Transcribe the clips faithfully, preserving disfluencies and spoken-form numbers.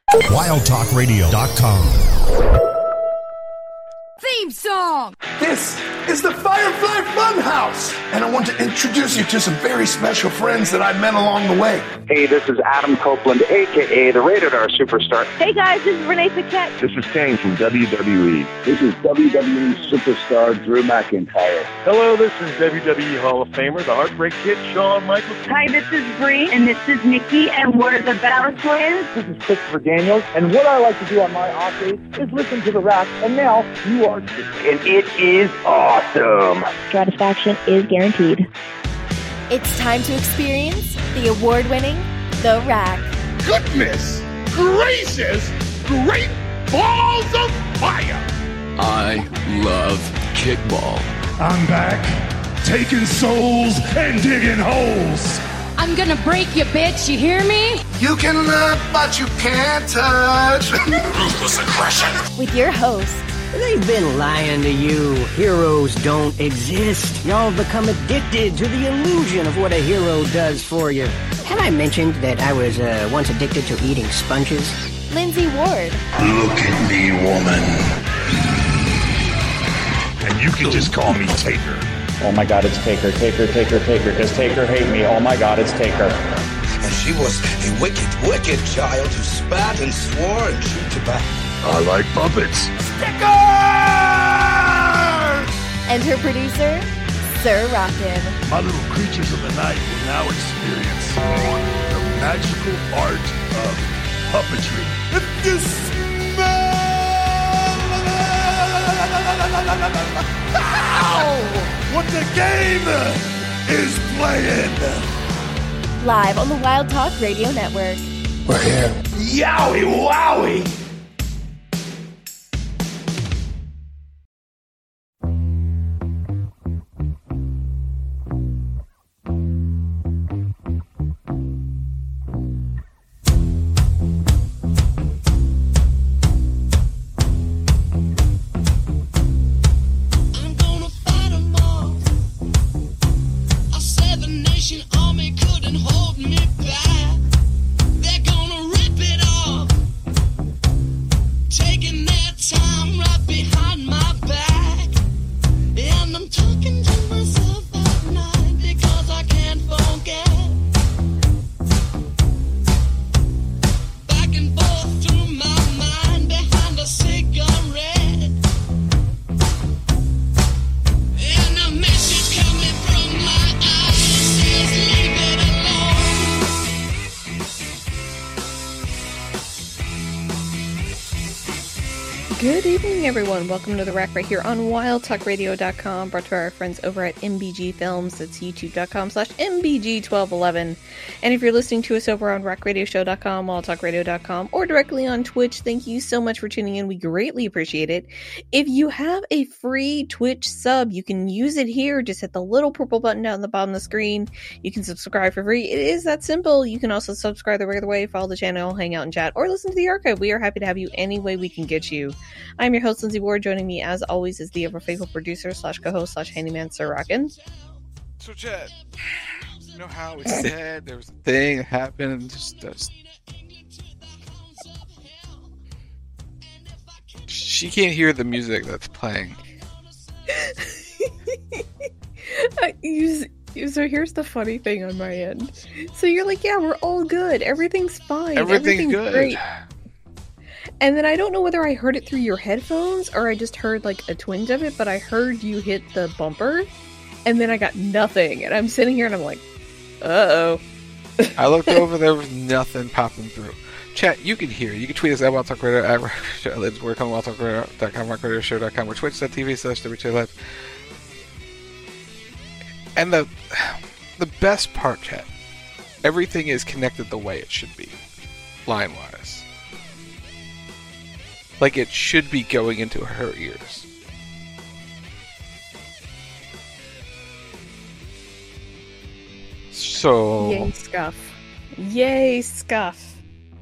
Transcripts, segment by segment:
wild talk radio dot com. Theme song! This is the Firefly Funhouse, and I want to introduce you to some very special friends that I met along the way. Hey, this is Adam Copeland, a k a the Rated R Superstar. Hey guys, this is Renee Paquette. This is Kane from W W E. This is W W E Superstar Drew McIntyre. Hello, this is W W E Hall of Famer, the Heartbreak Kid, Shawn Michaels. Hi, this is Bree, and this is Nikki, and we're the Battle Twins. This is Christopher Daniels, and what I like to do on my off days is listen to the rap, and now you are too. And it is awesome. Satisfaction is guaranteed. It's time to experience the award-winning The Rack. Goodness gracious, great balls of fire! I love kickball. I'm back, taking souls and digging holes. I'm gonna break you, bitch, you hear me? You can look, but you can't touch. Ruthless aggression. With your host, they've been lying to you. Heroes don't exist. Y'all become addicted to the illusion of what a hero does for you. Have I mentioned that I was uh, once addicted to eating sponges? Lindsay Ward. Look at me, woman. And you can just call me Taker. Oh my God, it's Taker, Taker, Taker, Taker. Does Taker hate me? Oh my God, it's Taker. And she was a wicked, wicked child who spat and swore and chewed tobacco. I like puppets. Stickers! And her producer, Sir Rockin. My little creatures of the night will now experience the magical art of puppetry. If you smell what the game is playing. Live on the Wild Talk Radio Network. We're here. Yowie wowie! Good evening, everyone. Welcome to The Rack right here on wild talk radio dot com, brought to our friends over at M B G Films. That's youtube dot com slash M B G twelve eleven. And if you're listening to us over on rack radio show dot com, wild talk radio dot com, or directly on Twitch, thank you so much for tuning in. We greatly appreciate it. If you have a free Twitch sub, you can use it here. Just hit the little purple button down the bottom of the screen. You can subscribe for free. It is that simple. You can also subscribe the regular way, follow the channel, hang out and chat, or listen to the archive. We are happy to have you any way we can get you. I'm your host, Lindsay Ward. Joining me, as always, is the ever faithful producer slash co-host slash handyman, Sir Rockin. So, Chad, you know how we said there was a thing that happened? Just, just she can't hear the music that's playing. I, you, so here's the funny thing on my end. So you're like, yeah, we're all good. Everything's fine. Everything's, Everything's good. Great. And then I don't know whether I heard it through your headphones or I just heard like a twinge of it, but I heard you hit the bumper and then I got nothing. And I'm sitting here and I'm like, uh-oh. I looked over, there was nothing popping through. Chat, you can hear. You can tweet us at Wild Talk Radio, at Let's work on wild talk radio dot com, rack radio show dot com, or twitch dot t v slash W T Live. And the, the best part, chat, everything is connected the way it should be, line-wise. Like it should be going into her ears. So... Yay, scuff. Yay, scuff.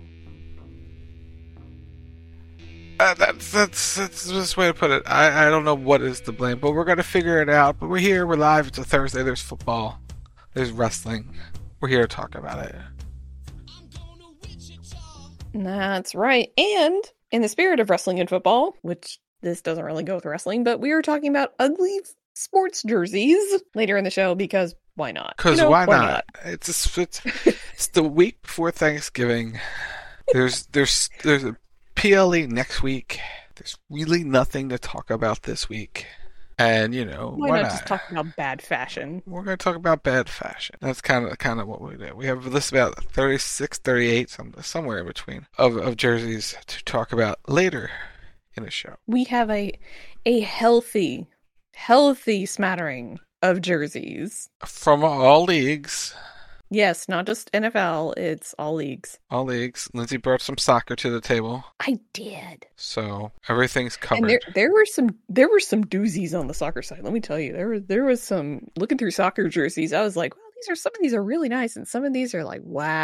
Uh, that's, that's, that's the best way to put it. I, I don't know what is to blame, but we're going to figure it out. But we're here, we're live, it's a Thursday, there's football, there's wrestling. We're here to talk about it. That's right. And in the spirit of wrestling and football, which this doesn't really go with wrestling, but we are talking about ugly sports jerseys later in the show because why not? Because you know, why, why not? not? It's it's it's the week before Thanksgiving. There's there's there's a P L E next week. There's really nothing to talk about this week. And, you know, why, why not, not just talk about bad fashion? We're going to talk about bad fashion. That's kind of kind of what we do. We have a list about thirty-six, thirty-eight, some, somewhere in between, of, of jerseys to talk about later in the show. We have a a healthy, healthy smattering of jerseys. From all leagues. Yes, not just N F L, it's all leagues. All leagues. Lindsay brought some soccer to the table. I did. So everything's covered. And there, there were some there were some doozies on the soccer side. Let me tell you, there was there was some looking through soccer jerseys. I was like, well, these are some of these are really nice, and some of these are like,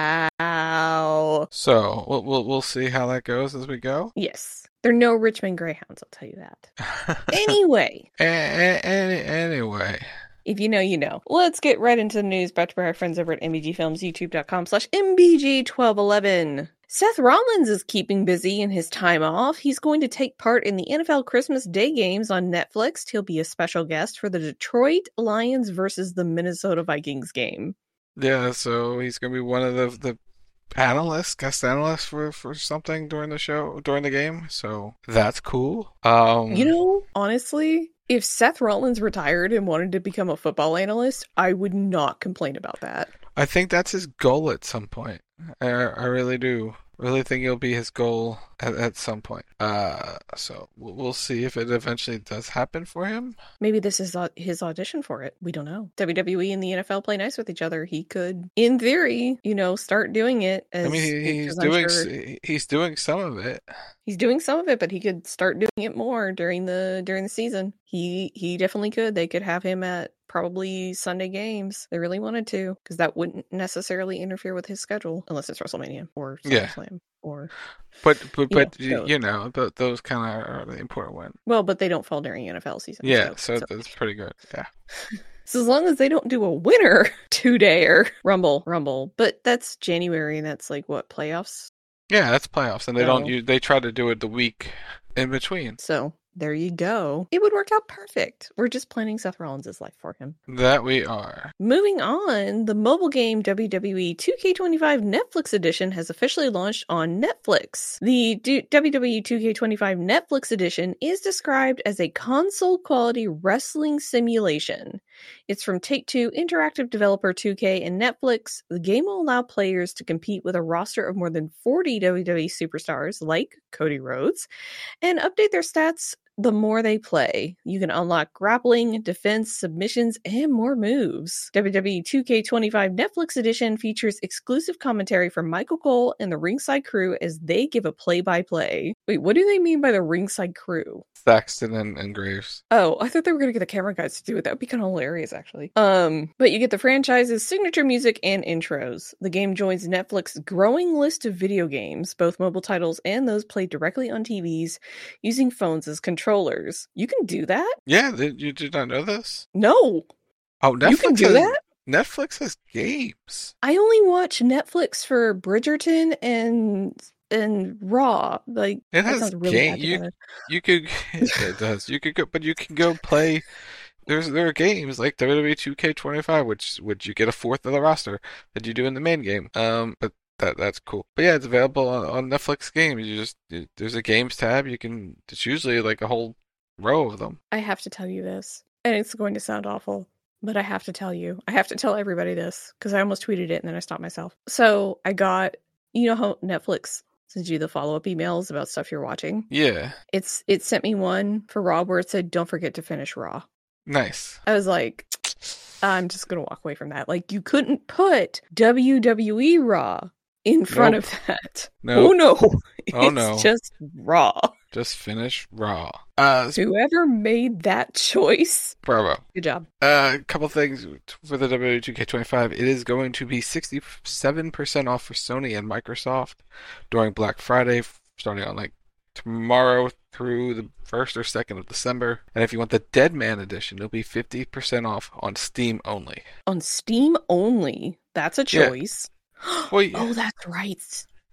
wow. So we'll we'll, we'll see how that goes as we go. Yes, they're no Richmond Greyhounds. I'll tell you that. Anyway. a- a- a- anyway. If you know, you know. Let's get right into the news brought to you by our friends over at M B G Films, YouTube.com slash MBG twelve eleven. Seth Rollins is keeping busy in his time off. He's going to take part in the N F L Christmas Day games on Netflix. He'll be a special guest for the Detroit Lions versus the Minnesota Vikings game. Yeah, so he's going to be one of the the analysts, guest analysts for, for something during the show, during the game. So that's cool. Um, you know, honestly, if Seth Rollins retired and wanted to become a football analyst, I would not complain about that. I think that's his goal at some point. I, I really do. Really think it'll be his goal at, at some point. Uh, so we'll, we'll see if it eventually does happen for him. Maybe this is his audition for it. We don't know. W W E and the N F L play nice with each other. He could, in theory, you know, start doing it. As, I mean, he, he's doing sure he's doing some of it. He's doing some of it, but he could start doing it more during the during the season. He he definitely could. They could have him at probably Sunday games. They really wanted to, because that wouldn't necessarily interfere with his schedule, unless it's WrestleMania or SummerSlam yeah. or. But but but you know, you know th- those kind of are the important ones. Well, but they don't fall during N F L season. Yeah, so, so, so. that's pretty good. Yeah. So as long as they don't do a winner two-dayer Rumble, Rumble, but that's January, and that's like what, playoffs? Yeah, that's playoffs, and they so. don't. Use, they try to do it the week in between. So there you go. It would work out perfect. We're just planning Seth Rollins' life for him. That we are. Moving on, the mobile game W W E two K twenty-five Netflix edition has officially launched on Netflix. The D- W W E two K twenty-five Netflix edition is described as a console-quality wrestling simulation. It's from Take-Two interactive developer two K and Netflix. The game will allow players to compete with a roster of more than forty W W E superstars like Cody Rhodes and update their stats the more they play. You can unlock grappling, defense, submissions, and more moves. W W E two K twenty-five Netflix edition features exclusive commentary from Michael Cole and the ringside crew as they give a play-by-play. Wait, what do they mean by the ringside crew? Thaxton and, and Graves. Oh, I thought they were going to get the camera guys to do it. That would be kind of hilarious, actually. Um, but you get the franchise's signature music and intros. The game joins Netflix's growing list of video games, both mobile titles and those played directly on T Vs, using phones as controllers. You can do that? Yeah, did, you did not know this? No. Oh, Netflix you can do has, that? Netflix has games. I only watch Netflix for Bridgerton and and Raw. Like it has really game. You you could it does. You could go, but you can go play. There's there are games like W W E two K twenty-five, which which you get a fourth of the roster that you do in the main game. Um, but that that's cool. But yeah, it's available on, on Netflix games. You just you, there's a games tab. You can. It's usually like a whole row of them. I have to tell you this, and it's going to sound awful, but I have to tell you. I have to tell everybody this because I almost tweeted it and then I stopped myself. So I got, you know how Netflix sends you the follow-up emails about stuff you're watching? Yeah. It's it sent me one for Raw where it said, "Don't forget to finish Raw." Nice. I was like, I'm just gonna walk away from that. Like, you couldn't put W W E Raw in front nope. of that. Nope. Oh no. Oh it's no. just Raw. Just finish Raw. Uh, Whoever made that choice, bravo. Good job. A uh, couple things for the W W E two K twenty-five. It is going to be sixty-seven percent off for Sony and Microsoft during Black Friday, starting on like tomorrow through the first or second of December. And if you want the Dead Man edition, it'll be fifty percent off on Steam only. On Steam only? That's a choice. Yeah. Well, yeah. Oh, that's right.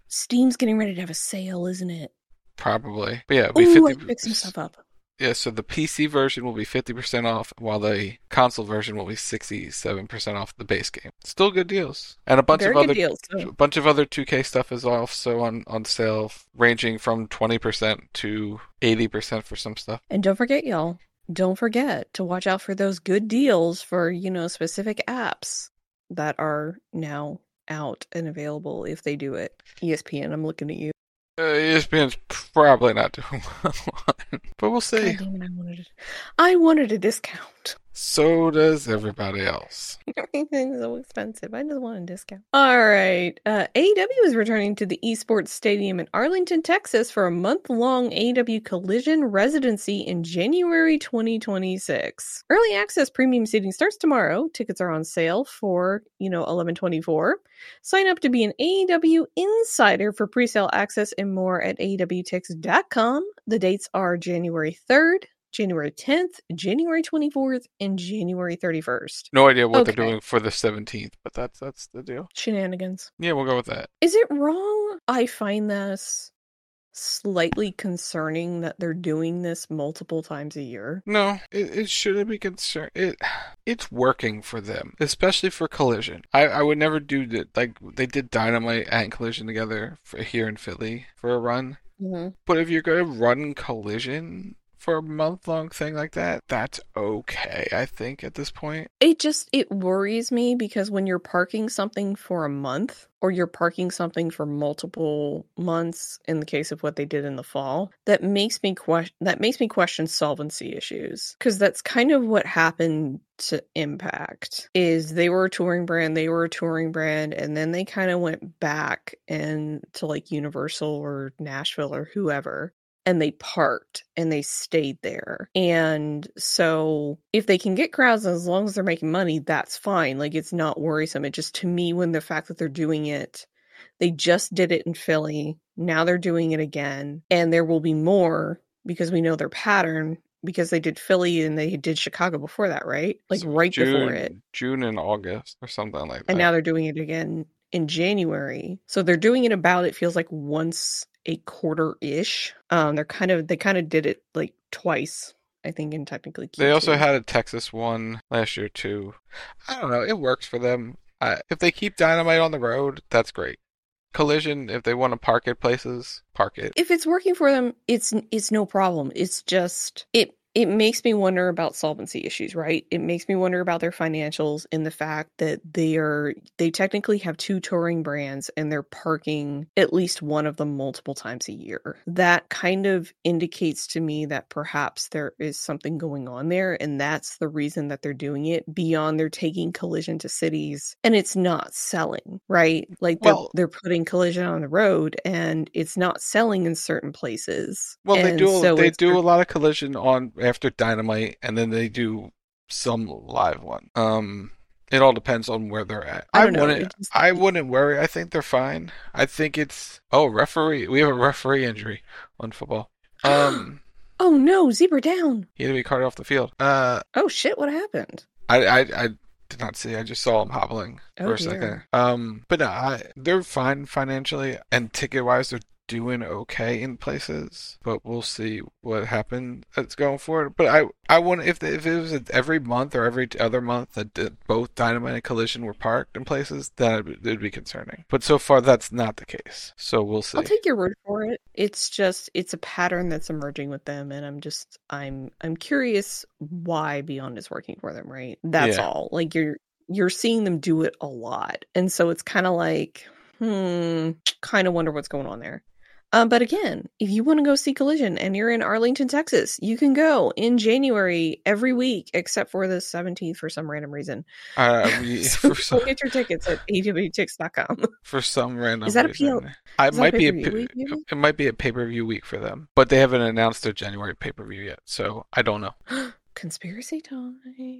Steam's getting ready to have a sale, isn't it? Probably. But yeah, it'll be Ooh, fifty. I picked some stuff up. Yeah, so the P C version will be fifty percent off, while the console version will be sixty-seven percent off the base game. Still good deals. And a bunch Very of good other deals, too. a bunch of other two K stuff is also on, on sale, ranging from twenty percent to eighty percent for some stuff. And don't forget, y'all, don't forget to watch out for those good deals for, you know, specific apps that are now out and available if they do it. E S P N, I'm looking at you. Uh, E S P N's probably not doing well, but we'll see. God damn it, I wanted it. I wanted a discount. So does everybody else. Everything's so expensive. I just want a discount. All right. Uh, A E W is returning to the Esports Stadium in Arlington, Texas for a month-long A E W Collision residency in January twenty twenty-six. Early access premium seating starts tomorrow. Tickets are on sale for, you know, eleven twenty-four. Sign up to be an A E W insider for pre-sale access and more at A E W tix dot com. The dates are January third, January tenth, January twenty-fourth, and January thirty-first. No idea what Okay. they're doing for the seventeenth, but that's that's the deal. Shenanigans. Yeah, we'll go with that. Is it wrong? I find this slightly concerning that they're doing this multiple times a year. No, it, it shouldn't be concerned. It it's working for them, especially for Collision. I, I would never do that. Like they did Dynamite and Collision together for, here in Philly for a run. Mm-hmm. But if you're going to run Collision for a month-long thing like that, that's okay, I think, at this point. It just, it worries me because when you're parking something for a month or you're parking something for multiple months, in the case of what they did in the fall, that makes me question, that makes me question solvency issues. Because that's kind of what happened to Impact, is they were a touring brand, they were a touring brand, and then they kind of went back and to like Universal or Nashville or whoever. And they parked and they stayed there. And so if they can get crowds, as long as they're making money, that's fine. Like, it's not worrisome. It just, to me, when the fact that they're doing it, they just did it in Philly. Now they're doing it again. And there will be more because we know their pattern, because they did Philly and they did Chicago before that, right? Like right June, before it. June and August or something like that. And now they're doing it again in January. So they're doing it about, it feels like once a quarter-ish. Um, they're kind of, they kind of did it like twice, I think, in technically Q two. They also had a Texas one last year too. I don't know, it works for them. I, if they keep Dynamite on the road, that's great. Collision, if they want to park it places, park it. If it's working for them, it's it's no problem. It's just, it it makes me wonder about solvency issues, right? It makes me wonder about their financials and the fact that they are, they technically have two touring brands and they're parking at least one of them multiple times a year. That kind of indicates to me that perhaps there is something going on there, and that's the reason that they're doing it, beyond they're taking Collision to cities and it's not selling, right? Like they're, Well- they're putting Collision on the road and it's not selling in certain places. Well, they And do so they it's- do a lot of Collision on after Dynamite, and then they do some live one. Um, it all depends on where they're at. I I, don't know, wouldn't. it just- I wouldn't worry. I think they're fine. I think it's oh referee. We have a referee injury on football. Um, Oh no, Zebra down. he had to be carted off the field. Uh, Oh shit, what happened? I I I did not see. I just saw him hobbling Oh, for a dear. second. Um, but no, I, they're fine financially, and ticket wise, they're doing okay in places, but we'll see what happens that's going forward. But I, I wouldn't, if if it was every month or every other month that did, both Dynamite and Collision were parked in places, then it would be concerning. But so far, that's not the case. So we'll see. I'll take your word for it. It's just, it's a pattern that's emerging with them, and I'm just, I'm, I'm curious why Beyond is working for them, right? That's Yeah. all. Like you're, you're seeing them do it a lot, and so it's kind of like, hmm, kind of wonder what's going on there. Um, but again, if you want to go see Collision and you're in Arlington, Texas, you can go in January every week except for the seventeenth for some random reason. Uh, we, So for, some, go get your tickets at A W tix dot com. for some random Is that a reason. P L I is that a might be a pay-per-view pa- week, maybe? it might be a pay per view week for them, but they haven't announced their January pay per view yet, so I don't know. Conspiracy time.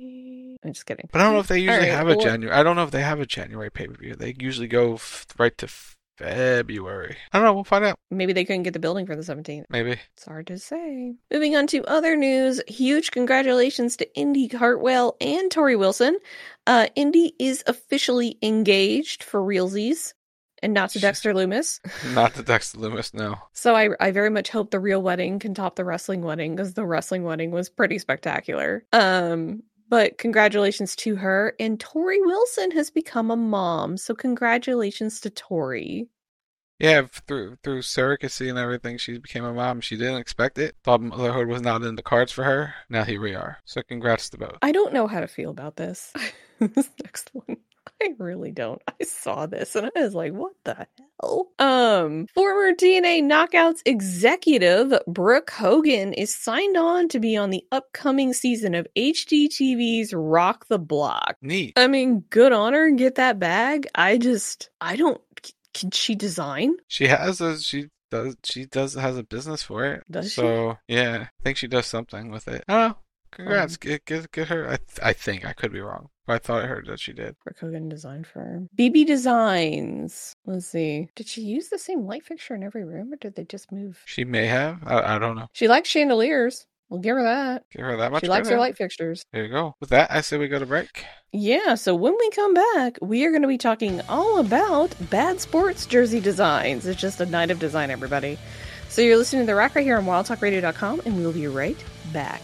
I'm just kidding. But I don't know if they usually All right, have a well- January. I don't know if they have a January pay per view. They usually go f- right to February. I don't know. We'll find out. Maybe they couldn't get the building for the seventeenth. Maybe. It's hard to say. Moving on to other news. Huge congratulations to Indy Hartwell and Tori Wilson. Uh, Indy is officially engaged for realsies. and not to Dexter Lumis. Not to Dexter Lumis, no. So I, I very much hope the real wedding can top the wrestling wedding, because the wrestling wedding was pretty spectacular. Um, but congratulations to her. And Tori Wilson has become a mom, so congratulations to Tori. Yeah, through through surrogacy and everything, she became a mom. She didn't expect it. Thought motherhood was not in the cards for her. Now here we are. So congrats to both. I don't know how to feel about this. This next one. I really don't. I saw this and I was like, what the hell? Um, former T N A Knockouts executive Brooke Hogan is signed on to be on the upcoming season of H G T V's Rock the Block. Neat. I mean, good on her, get that bag. I just, I don't, can she design? She has a, she does, she does, has a business for it. Does so, she? So, yeah, I think she does something with it. I don't know. Congrats. Um, get, get, get her. I, th- I think. I could be wrong. But I thought I heard that she did. Brooke Hogan design firm. B B Designs. Let's see. Did she use the same light fixture in every room, or did they just move? She may have. I, I don't know. She likes chandeliers. We'll give her that. Give her that much. She likes credit. her light fixtures. There you go. With that, I say we go to break. Yeah, so when we come back, we are going to be talking all about bad sports jersey designs. It's just a night of design, everybody. So you're listening to The Rack right here on wild talk radio dot com, and we'll be right back.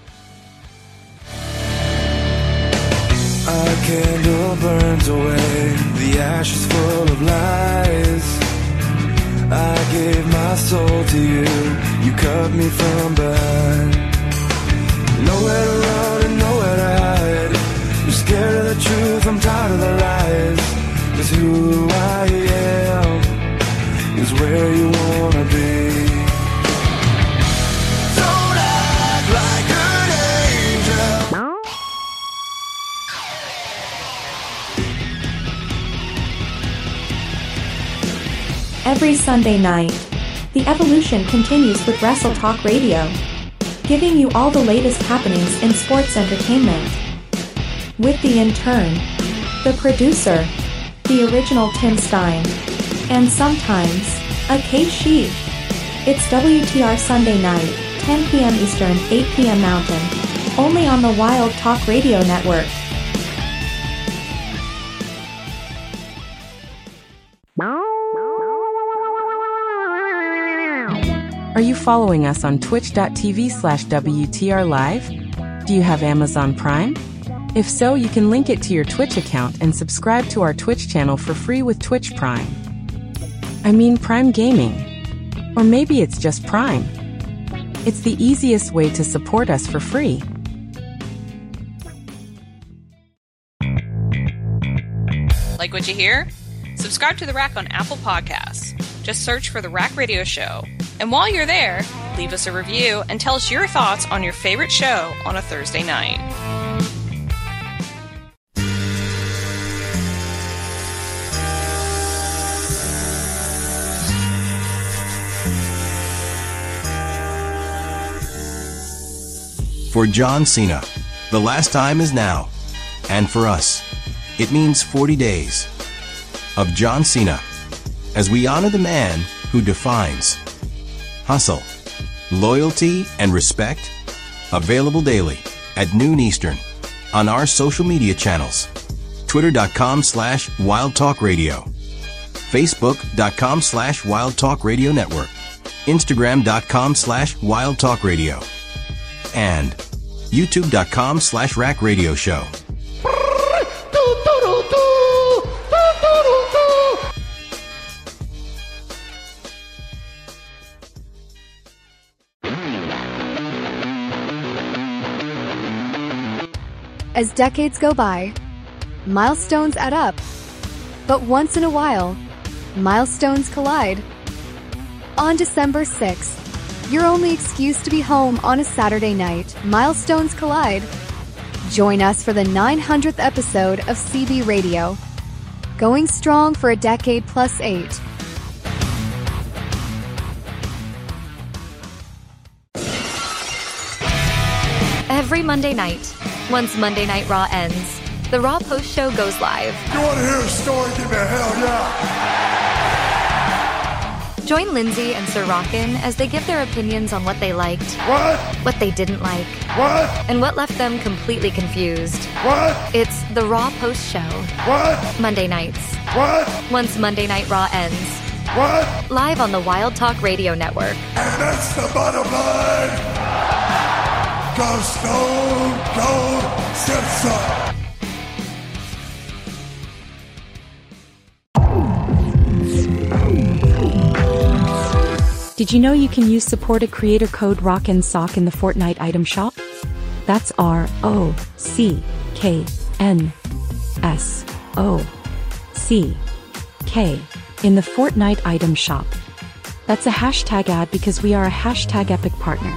Our candle burns away, the ash is full of lies. I gave my soul to you, you cut me from behind. Nowhere to run and nowhere to hide. You're scared of the truth, I'm tired of the lies. 'Cause who I am is where you wanna be. Don't act like an angel. Every Sunday night, the evolution continues with Wrestle Talk Radio, giving you all the latest happenings in sports entertainment. With the intern, the producer, the original Tim Stein, and sometimes, a Kate Sheep. It's W T R Sunday night, ten p.m. Eastern, eight p.m. Mountain, only on the Wild Talk Radio Network. Are you following us on twitch.tv slash WTR Live? Do you have Amazon Prime? If so, you can link it to your Twitch account and subscribe to our Twitch channel for free with Twitch Prime. I mean Prime Gaming. Or maybe it's just Prime. It's the easiest way to support us for free. Like what you hear? Subscribe to The Rack on Apple Podcasts. Just search for The Rack Radio Show. And while you're there, leave us a review and tell us your thoughts on your favorite show on a Thursday night. For John Cena, the last time is now. And for us, it means forty days of John Cena, as we honor the man who defines hustle, loyalty, and respect. Available daily at noon Eastern on our social media channels. Twitter.com slash Wild Talk Radio. Facebook.com slash Wild Talk Radio Network. Instagram.com slash Wild Talk Radio. And YouTube.com slash Rack Radio Show. As decades go by, milestones add up. But once in a while, milestones collide. On December sixth, your only excuse to be home on a Saturday night, milestones collide. Join us for the nine hundredth episode of C B Radio. Going strong for a decade plus eight. Every Monday night, once Monday Night Raw ends, the Raw Post Show goes live. You want to hear a story? Give me a hell yeah! Join Lindsay and Sir Rockin' as they give their opinions on what they liked, what? what they didn't like, what? and what left them completely confused. What? It's the Raw Post Show. What? Monday nights, What? Once Monday Night Raw ends. What? Live on the Wild Talk Radio Network. And that's the bottom line. Go Stone Cold Simpson. Did you know you can use supported creator code ROCK and SOCK in the Fortnite item shop? That's R O C K N S O C K in the Fortnite item shop. That's a hashtag ad because we are a hashtag epic partner.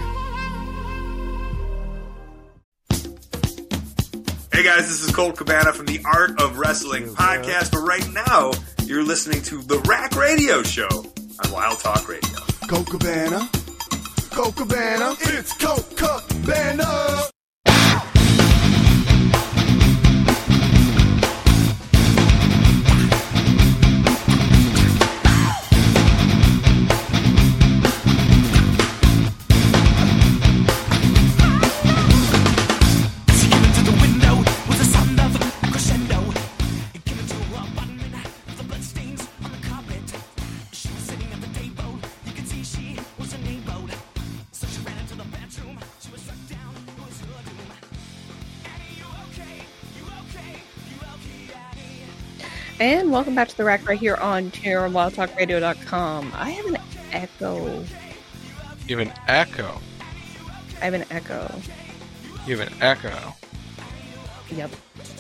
Hey guys, this is Colt Cabana from the Art of Wrestling podcast, but right now you're listening to The Rack Radio Show on Wild Talk Radio. Colt Cabana, Colt Cabana, it's Colt Cabana. And welcome back to the Rack right here on wild talk radio dot com. I have an echo. You have an echo? I have an echo. You have an echo? Yep.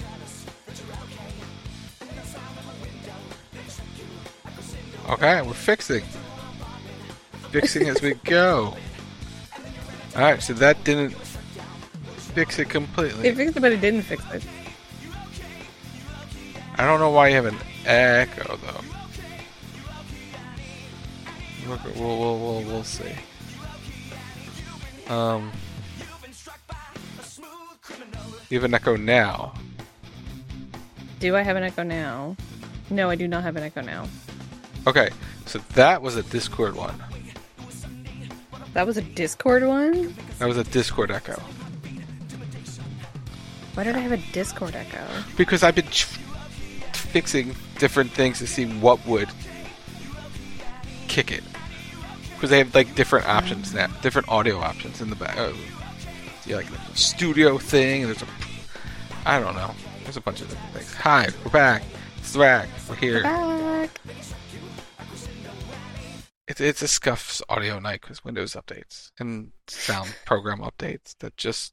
Okay, we're fixing. Fixing as we go. Alright, so that didn't fix it completely. It fixed it, but it didn't fix it. I don't know why you have an echo, though. We'll, we'll, we'll, we'll, we'll see. Um, you have an echo now. Do I have an echo now? No, I do not have an echo now. Okay, so that was a Discord one. That was a Discord one? That was a Discord echo. Why did I have a Discord echo? Because I've been ch- fixing different things to see what would kick it. Because they have like different options now, different audio options in the back. Uh, yeah, like a studio thing, and there's a, I don't know, there's a bunch of different things. Hi, we're back. It's the Rack. We're here. We're back. It's it's a scuffs audio night because Windows updates and sound program updates that just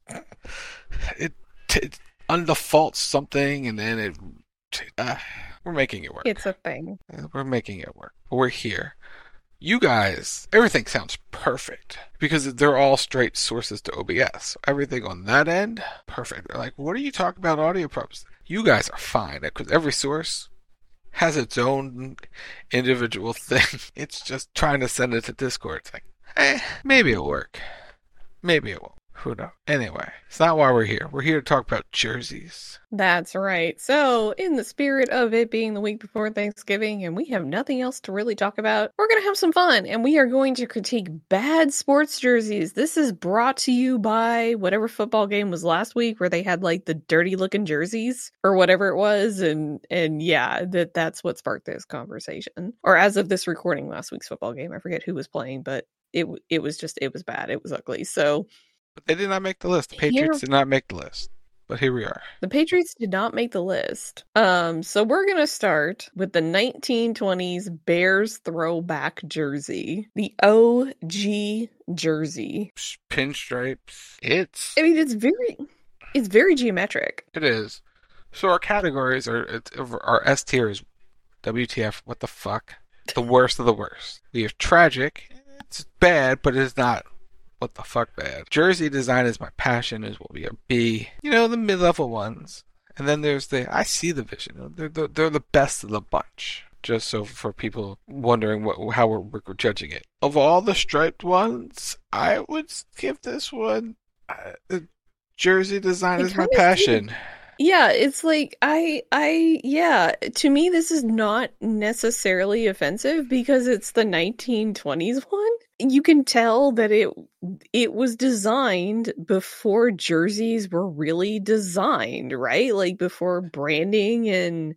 it, it undefaults something and then it. Uh, we're making it work. It's a thing. We're making it work. We're here. You guys, everything sounds perfect because they're all straight sources to O B S. Everything on that end, perfect. They're like, what are you talking about audio props? You guys are fine because every source has its own individual thing. It's just trying to send it to Discord. It's like, eh, maybe it'll work. Maybe it won't. Who knows? Anyway, it's not why we're here. We're here to talk about jerseys. That's right. So, in the spirit of it being the week before Thanksgiving and we have nothing else to really talk about, we're going to have some fun and we are going to critique bad sports jerseys. This is brought to you by whatever football game was last week where they had like the dirty looking jerseys or whatever it was. And, and yeah, that that's what sparked this conversation. Or as of this recording, last week's football game, I forget who was playing, but it it was just, it was bad. It was ugly. So, but they did not make the list. The Patriots here, did not make the list. But here we are. The Patriots did not make the list. Um, so we're going to start with the nineteen twenties Bears throwback jersey. The O G jersey. Pinstripes. It's... I mean, it's very... It's very geometric. It is. So our categories are... Our S tier is W T F, what the fuck? The worst of the worst. We have tragic. It's bad, but it's not... What the fuck bad. Jersey design is my passion, is what we are B. You know, the mid-level ones. And then there's the, I see the vision. They're, they're, they're the best of the bunch. Just so for people wondering what how we're, we're judging it. Of all the striped ones, I would give this one, uh, the jersey design is my passion. Yeah, it's like, I, I, yeah, to me this is not necessarily offensive because it's the nineteen twenties one. You can tell that it it was designed before jerseys were really designed, right? Like before branding and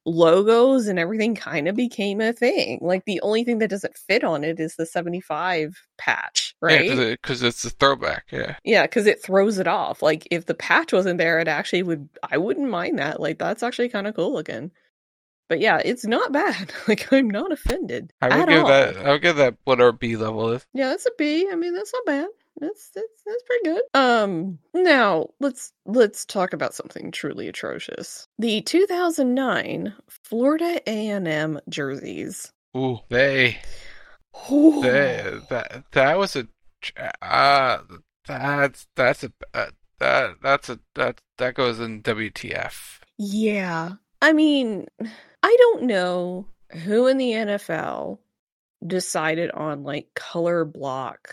logos and everything kind of became a thing. Like the only thing that doesn't fit on it is the seventy-five patch, right? Yeah, because it, it's a throwback, yeah. Yeah, because it throws it off. Like if the patch wasn't there, it actually would, I wouldn't mind that. Like that's actually kind of cool looking. But yeah, it's not bad. Like I'm not offended I would at give all. that, I would give that what our B level is. Yeah, that's a B. I mean, that's not bad. That's that's that's pretty good. Um, now let's let's talk about something truly atrocious. The two thousand nine Florida A and M jerseys. Ooh, they, Ooh. they that that was a uh that's that's a uh, that that's a that that goes in W T F. Yeah, I mean, I don't know who in the N F L decided on like color block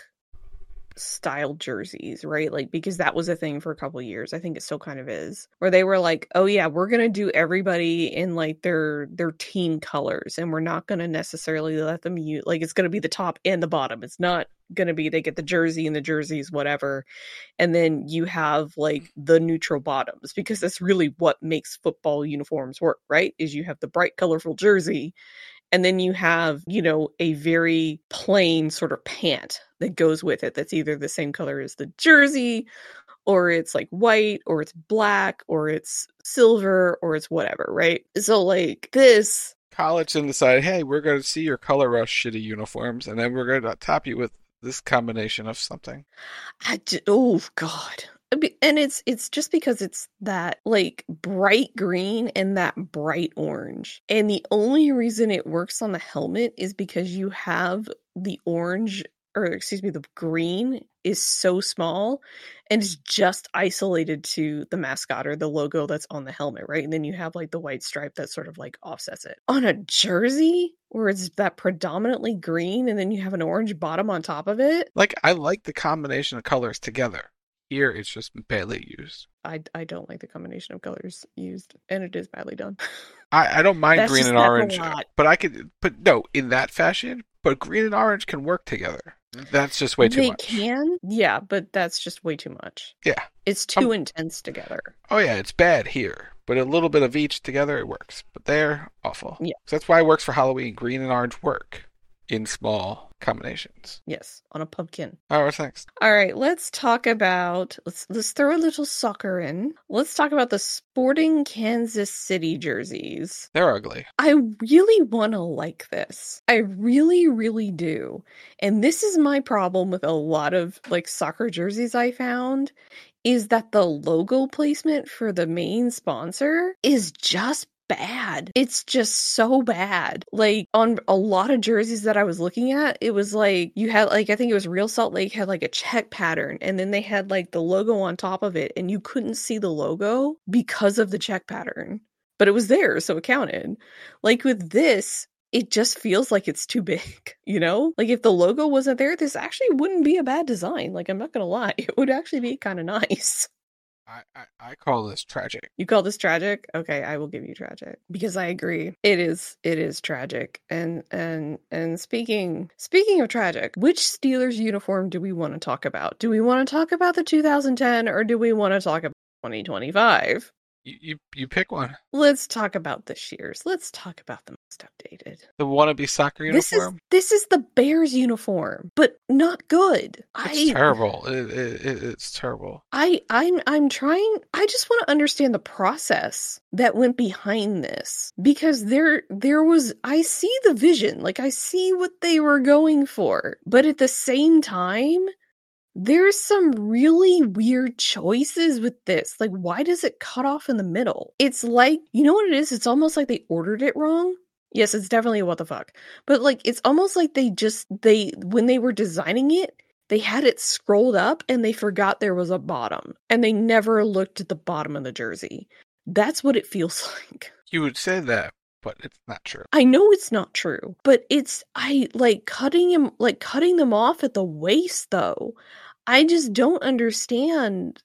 style jerseys, right? Like because that was a thing for a couple of years. I think it still kind of is. Where they were like, "Oh yeah, we're going to do everybody in like their their team colors and we're not going to necessarily let them use like it's going to be the top and the bottom. It's not going to be they get the jersey and the jerseys whatever. And then you have like the neutral bottoms because that's really what makes football uniforms work, right? Is you have the bright colorful jersey and then you have, you know, a very plain sort of pant that goes with it that's either the same color as the jersey or it's like white or it's black or it's silver or it's whatever, right? So like this college then decided, hey, we're going to see your color rush shitty uniforms and then we're going to top you with this combination of something. I just, oh God. And it's it's just because it's that like bright green and that bright orange. And the only reason it works on the helmet is because you have the orange or excuse me, the green is so small and it's just isolated to the mascot or the logo that's on the helmet, right? And then you have like the white stripe that sort of like offsets it. On a jersey where it's that predominantly green and then you have an orange bottom on top of it. Like I like the combination of colors together. Here, it's just badly used. I, I don't like the combination of colors used, and it is badly done. I, I don't mind That's green and just orange, a lot. but I could, but no, in that fashion, but green and orange can work together. That's just way too They much. They can, yeah, but that's just way too much. Yeah. It's too um, intense together. Oh yeah, it's bad here, but a little bit of each together, it works. But they're awful. Yeah. So that's why it works for Halloween. Green and orange work in small combinations. Yes, on a pumpkin. All right, what's next? All right, let's talk about let's let's throw a little soccer in. Let's talk about the Sporting Kansas City jerseys. They're ugly. I really want to like this. I really, really do. And this is my problem with a lot of like soccer jerseys I found is that the logo placement for the main sponsor is just bad. It's just so bad. Like on a lot of jerseys that I was looking at, it was like you had like I think it was Real Salt Lake had like a check pattern and then they had like the logo on top of it and you couldn't see the logo because of the check pattern. But it was there, so it counted. Like with this, it just feels like it's too big, you know? Like if the logo wasn't there, this actually wouldn't be a bad design. Like I'm not gonna lie, it would actually be kind of nice. I, I, I call this tragic. You call this tragic? Okay, I will give you tragic because I agree. It is it is tragic. And and and speaking speaking of tragic, which Steelers uniform do we want to talk about? Do we want to talk about the two thousand ten or do we want to talk about twenty twenty-five? You, you you pick one. Let's talk about this year's. Let's talk about the most updated. The wannabe soccer uniform? This is, this is the Bears uniform, but not good. It's I, terrible. It, it, it, it's terrible. I, I'm, I'm trying, I just want to understand the process that went behind this. Because there, there was, I see the vision. Like, I see what they were going for. But at the same time, there's some really weird choices with this. Like, why does it cut off in the middle? It's like, you know what it is? It's almost like they ordered it wrong. Yes, it's definitely a what the fuck. But, like, it's almost like they just, they, when they were designing it, they had it scrolled up and they forgot there was a bottom. And they never looked at the bottom of the jersey. That's what it feels like. You would say that, but it's not true. I know it's not true, but it's, I, like, cutting him, like, cutting them off at the waist, though. I just don't understand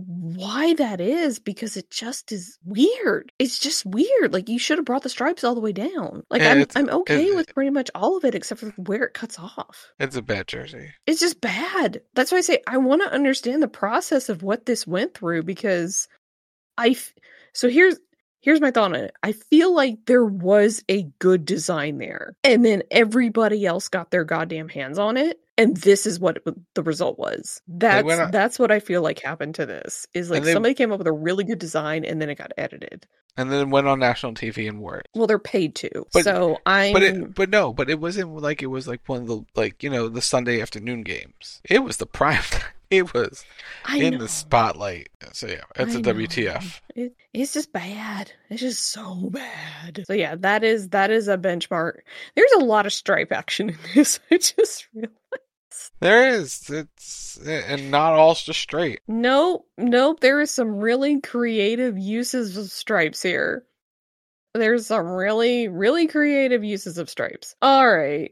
why that is because it just is weird. It's just weird. Like you should have brought the stripes all the way down. Like yeah, I'm I'm okay with pretty much all of it except for where it cuts off. It's a bad jersey. It's just bad. That's why I say I want to understand the process of what this went through because I f- so here's here's my thought on it. I feel like there was a good design there, and then everybody else got their goddamn hands on it, and this is what it, the result was. That's on, that's what I feel like happened to this. Is like they, somebody came up with a really good design, and then it got edited. And then went on national T V and wore it. Well, they're paid to, but, so I'm. But it, but no, but it wasn't like it was like one of the like you know the Sunday afternoon games. It was the prime time. It was I in know. the spotlight. So yeah, it's I a know. W T F. It, it's just bad. It's just so bad. So yeah, that is that is a benchmark. There's a lot of stripe action in this. I just realized. There is. It's and not all just straight. Nope, nope. There is some really creative uses of stripes here. There's some really, really creative uses of stripes. All right.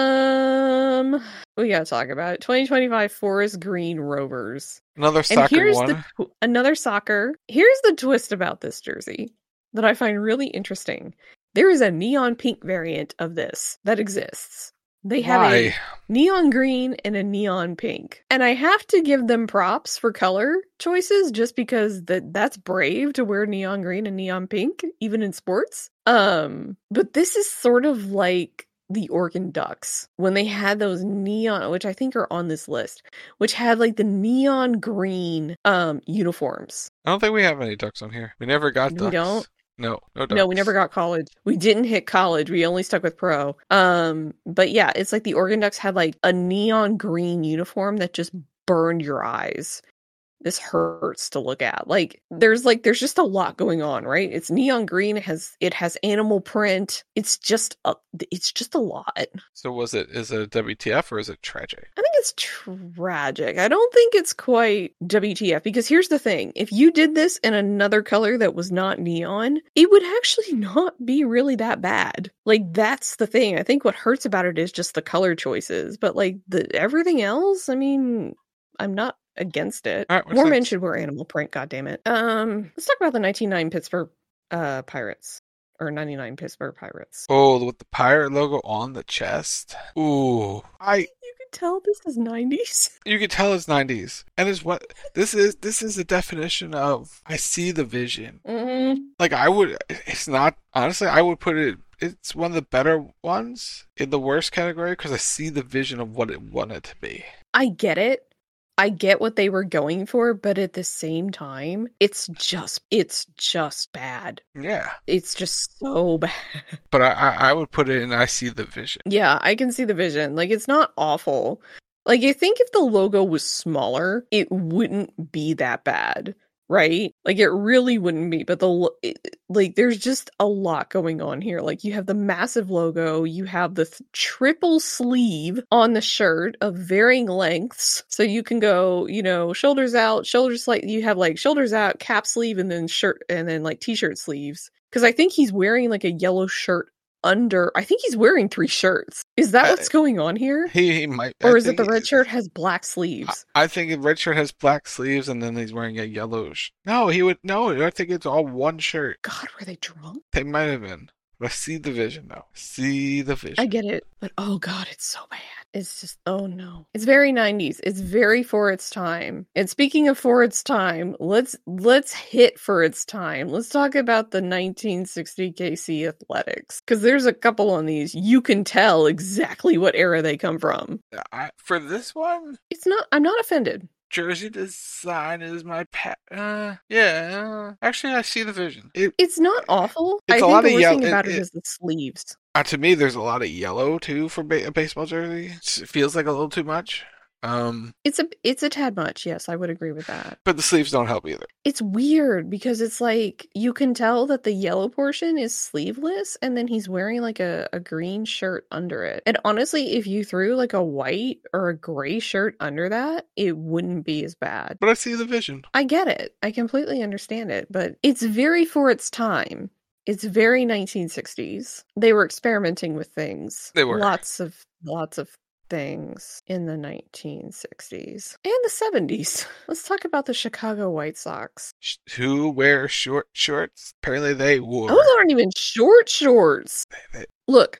Um, we gotta talk about it. twenty twenty-five Forest Green Rovers. Another And soccer here's one. the another soccer. Here's the twist about this jersey that I find really interesting. There is a neon pink variant of this that exists. They have Why? a neon green and a neon pink. And I have to give them props for color choices just because that that's brave to wear neon green and neon pink, even in sports. Um, but this is sort of like the Oregon Ducks when they had those neon, which I think are on this list, which had like the neon green um uniforms. I don't think we have any ducks on here. We never got We ducks. don't? No, no ducks. No, we never got college. We didn't hit college. We only stuck with pro. Um, but yeah, it's like the Oregon Ducks had like a neon green uniform that just burned your eyes. This hurts to look at. Like there's like there's just a lot going on, right? It's neon green, it has it has animal print. It's just a it's just a lot. So was it is it a W T F or is it tragic? I think it's tragic. I don't think it's quite W T F because here's the thing. If you did this in another color that was not neon, it would actually not be really that bad. Like that's the thing. I think what hurts about it is just the color choices, but like the everything else, I mean, I'm not against it. All right, what's More men next? should wear animal print, goddammit. Um, let's talk about the nineteen ninety-nine Pittsburgh uh Pirates. Or ninety-nine Pittsburgh Pirates. Oh, with the pirate logo on the chest. Ooh, I. You can tell this is nineties. You can tell it's nineties, and it's what this is. This is the definition of I see the vision. Mm-hmm. Like I would. It's not honestly. I would put it. It's one of the better ones in the worst category because I see the vision of what it wanted to be. I get it. I get what they were going for, but at the same time, it's just it's just bad. Yeah. It's just so bad. But I, I, I would put it in I see the vision. Yeah, I can see the vision. Like, it's not awful. Like, I think if the logo was smaller, it wouldn't be that bad, right? Like, it really wouldn't be. But, the it, like, there's just a lot going on here. Like, you have the massive logo. You have the th- triple sleeve on the shirt of varying lengths. So you can go, you know, shoulders out, shoulders like, you have, like, shoulders out, cap sleeve, and then shirt, and then, like, t-shirt sleeves. Because I think he's wearing, like, a yellow shirt under, I think he's wearing three shirts. Is that what's going on here? He, he might. Or I is it the think red shirt has black sleeves? I, I think the red shirt has black sleeves and then he's wearing a yellow. Sh- no, he would. No, I think it's all one shirt. God, were they drunk? They might have been. But I see the vision though. See the vision. I get it. But oh God, it's so bad. It's just, oh no. It's very nineties. It's very for its time. And speaking of for its time, let's let's hit for its time. Let's talk about the nineteen sixty K C Athletics. Because there's a couple on these. You can tell exactly what era they come from. I, for this one, it's not, I'm not offended. Jersey design is my pet. Uh, yeah. Actually, I see the vision. It, it's not awful. It's I a think lot the of worst yellow. thing about it, it, it is the sleeves. Uh, to me, there's a lot of yellow too for ba- a baseball jersey. It feels like a little too much. Um, it's a it's a tad much. Yes, I would agree with that. But the sleeves don't help either. It's weird because it's like you can tell that the yellow portion is sleeveless, and then he's wearing like a, a green shirt under it. And honestly, if you threw like a white or a gray shirt under that, it wouldn't be as bad. But I see the vision. I get it. I completely understand it. But it's very for its time. It's very nineteen sixties. They were experimenting with things. They were. Lots of lots of things in the nineteen sixties and the seventies. Let's talk about the Chicago White Sox. Who wear short shorts? Apparently they wore. Those aren't even short shorts. Look,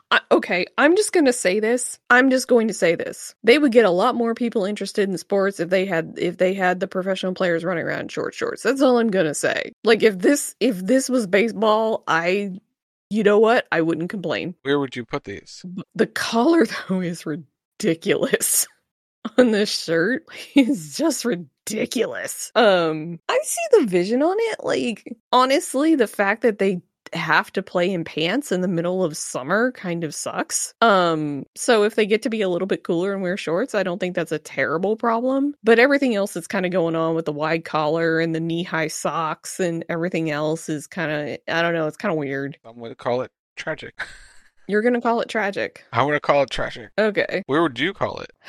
I, okay, I'm just going to say this. I'm just going to say this. They would get a lot more people interested in sports if they had if they had the professional players running around in short shorts. That's all I'm going to say. Like if this if this was baseball, I you know what? I wouldn't complain. Where would you put these? The collar though is ridiculous. On this shirt is just ridiculous. Um, I see the vision on it. Like, honestly, the fact that they have to play in pants in the middle of summer kind of sucks. Um, so if they get to be a little bit cooler and wear shorts, I don't think that's a terrible problem. But everything else that's kind of going on with the wide collar and the knee-high socks and everything else is kind of, I don't know, it's kind of weird. I'm going to call it tragic. You're going to call it tragic? I'm going to call it tragic. Okay. Where would you call it?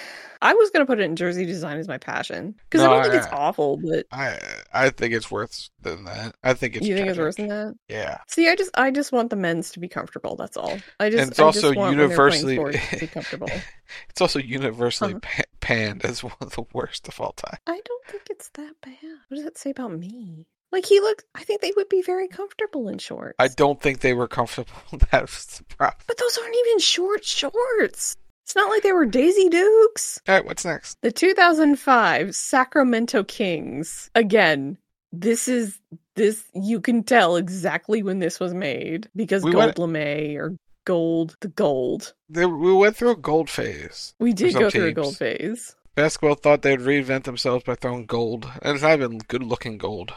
I was going to put it in jersey design as my passion. Because No, I don't think I- it's awful, but... I I think it's worse than that. I think it's You think it's tragic. worse than that? Yeah. See, I just I just want the men's to be comfortable, that's all. I just And it's I also just want when they're playing universally sports to be comfortable. it's also universally Uh-huh. pa- panned as one of the worst of all time. I don't think it's that bad. What does that say about me? Like, he looked... I think they would be very comfortable in shorts. I don't think they were comfortable. That's the problem. But those aren't even short shorts. It's not like they were Daisy Dukes. All right, what's next? The two thousand five Sacramento Kings. Again, this is... This, you can tell exactly when this was made. Because We gold went- lame or gold... The gold. They, we went through a gold phase. We for did some go through a teams. gold phase. Basketball thought they'd reinvent themselves by throwing gold. And it's not even good-looking gold.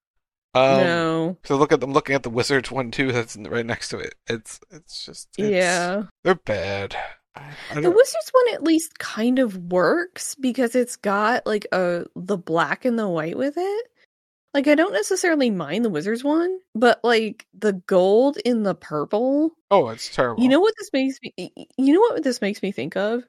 Um, No. So look at them looking at the Wizards one too. That's right next to it. It's it's just it's, Yeah. They're bad. I, I The don't, Wizards one at least kind of works because it's got like a the black and the white with it. Like I don't necessarily mind the Wizards one, but like the gold in the purple. oh, it's terrible. You know what this makes me you know what this makes me think of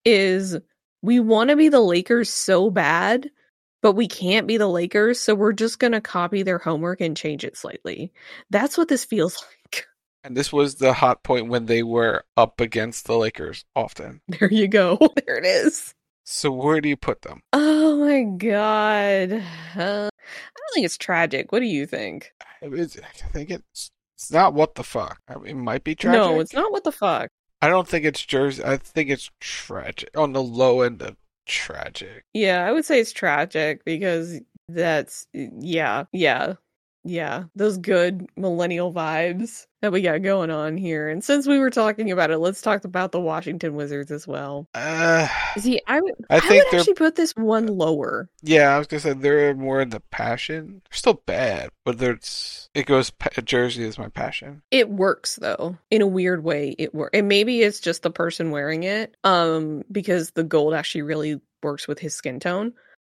is we want to be the Lakers so bad, but we can't be the Lakers, so we're just going to copy their homework and change it slightly. That's what this feels like. And this was the hot point when they were up against the Lakers often. There you go. There it is. So where do you put them? Oh my god. Uh, I don't think it's tragic. What do you think? It's, I think it's it's not what the fuck. I mean, it might be tragic. No, it's not what the fuck. I don't think it's Jersey. I think it's tragic on the low end of tragic. Yeah, I would say it's tragic because that's yeah, yeah. Yeah, those good millennial vibes that we got going on here. And since we were talking about it, let's talk about the Washington Wizards as well. Uh, See, I would, I I think would they're- actually put this one lower. yeah, I was gonna say they're more in the passion. They're still bad, but there's it goes. pa- Jersey is my passion. It works though, in a weird way. It works, and maybe it's just the person wearing it, um, because the gold actually really works with his skin tone.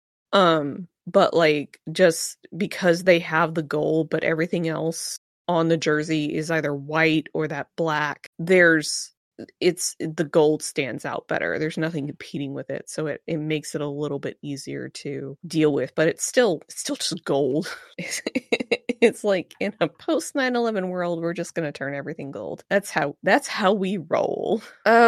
Um, but like just because they have the gold, but everything else on the jersey is either white or that black. There's it's the gold stands out better. There's nothing competing with it, so it, it makes it a little bit easier to deal with. But it's still it's still just gold. It's like in a post nine eleven world, we're just gonna turn everything gold. That's how that's how we roll.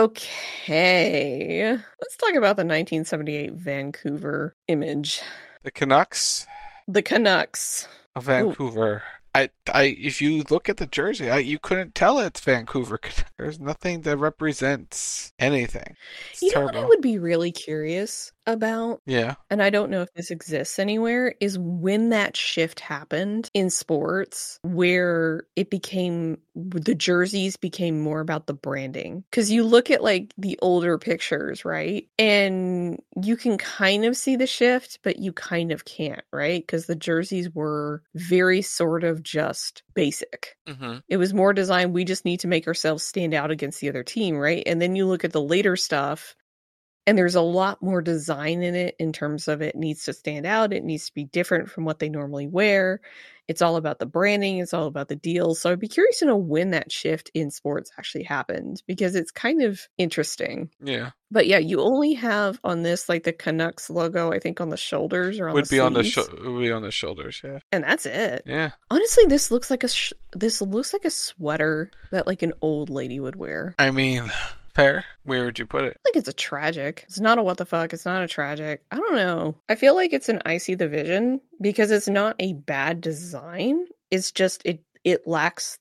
Okay, let's talk about the nineteen seventy-eight Vancouver image. The Canucks The Canucks. of Vancouver. I, I, if you look at the jersey, I, you couldn't tell it's Vancouver. There's nothing that represents anything. It's You know terrible. what I would be really curious about? Yeah. And I don't know if this exists anywhere, is when that shift happened in sports where it became, the jerseys became more about the branding. Because you look at like the older pictures, right? And you can kind of see the shift, but you kind of can't, right? Because the jerseys were very sort of just basic. Mm-hmm. It was more designed, we just need to make ourselves stand out against the other team, right? And then you look at the later stuff, and there's a lot more design in it in terms of it needs to stand out. It needs to be different from what they normally wear. It's all about the branding. It's all about the deals. So I'd be curious to know when that shift in sports actually happened because it's kind of interesting. Yeah. But yeah, you only have on this like the Canucks logo, I think on the shoulders or on Would the be on the sleeves. sho- would be on the shoulders. Yeah. And that's it. Yeah. Honestly, this looks like a sh- this looks like a sweater that like an old lady would wear. I mean, fair. Where would you put it? I think it's a tragic. It's not a what the fuck. It's not a tragic. I don't know. I feel like it's an I see the vision because it's not a bad design. It's just it it lacks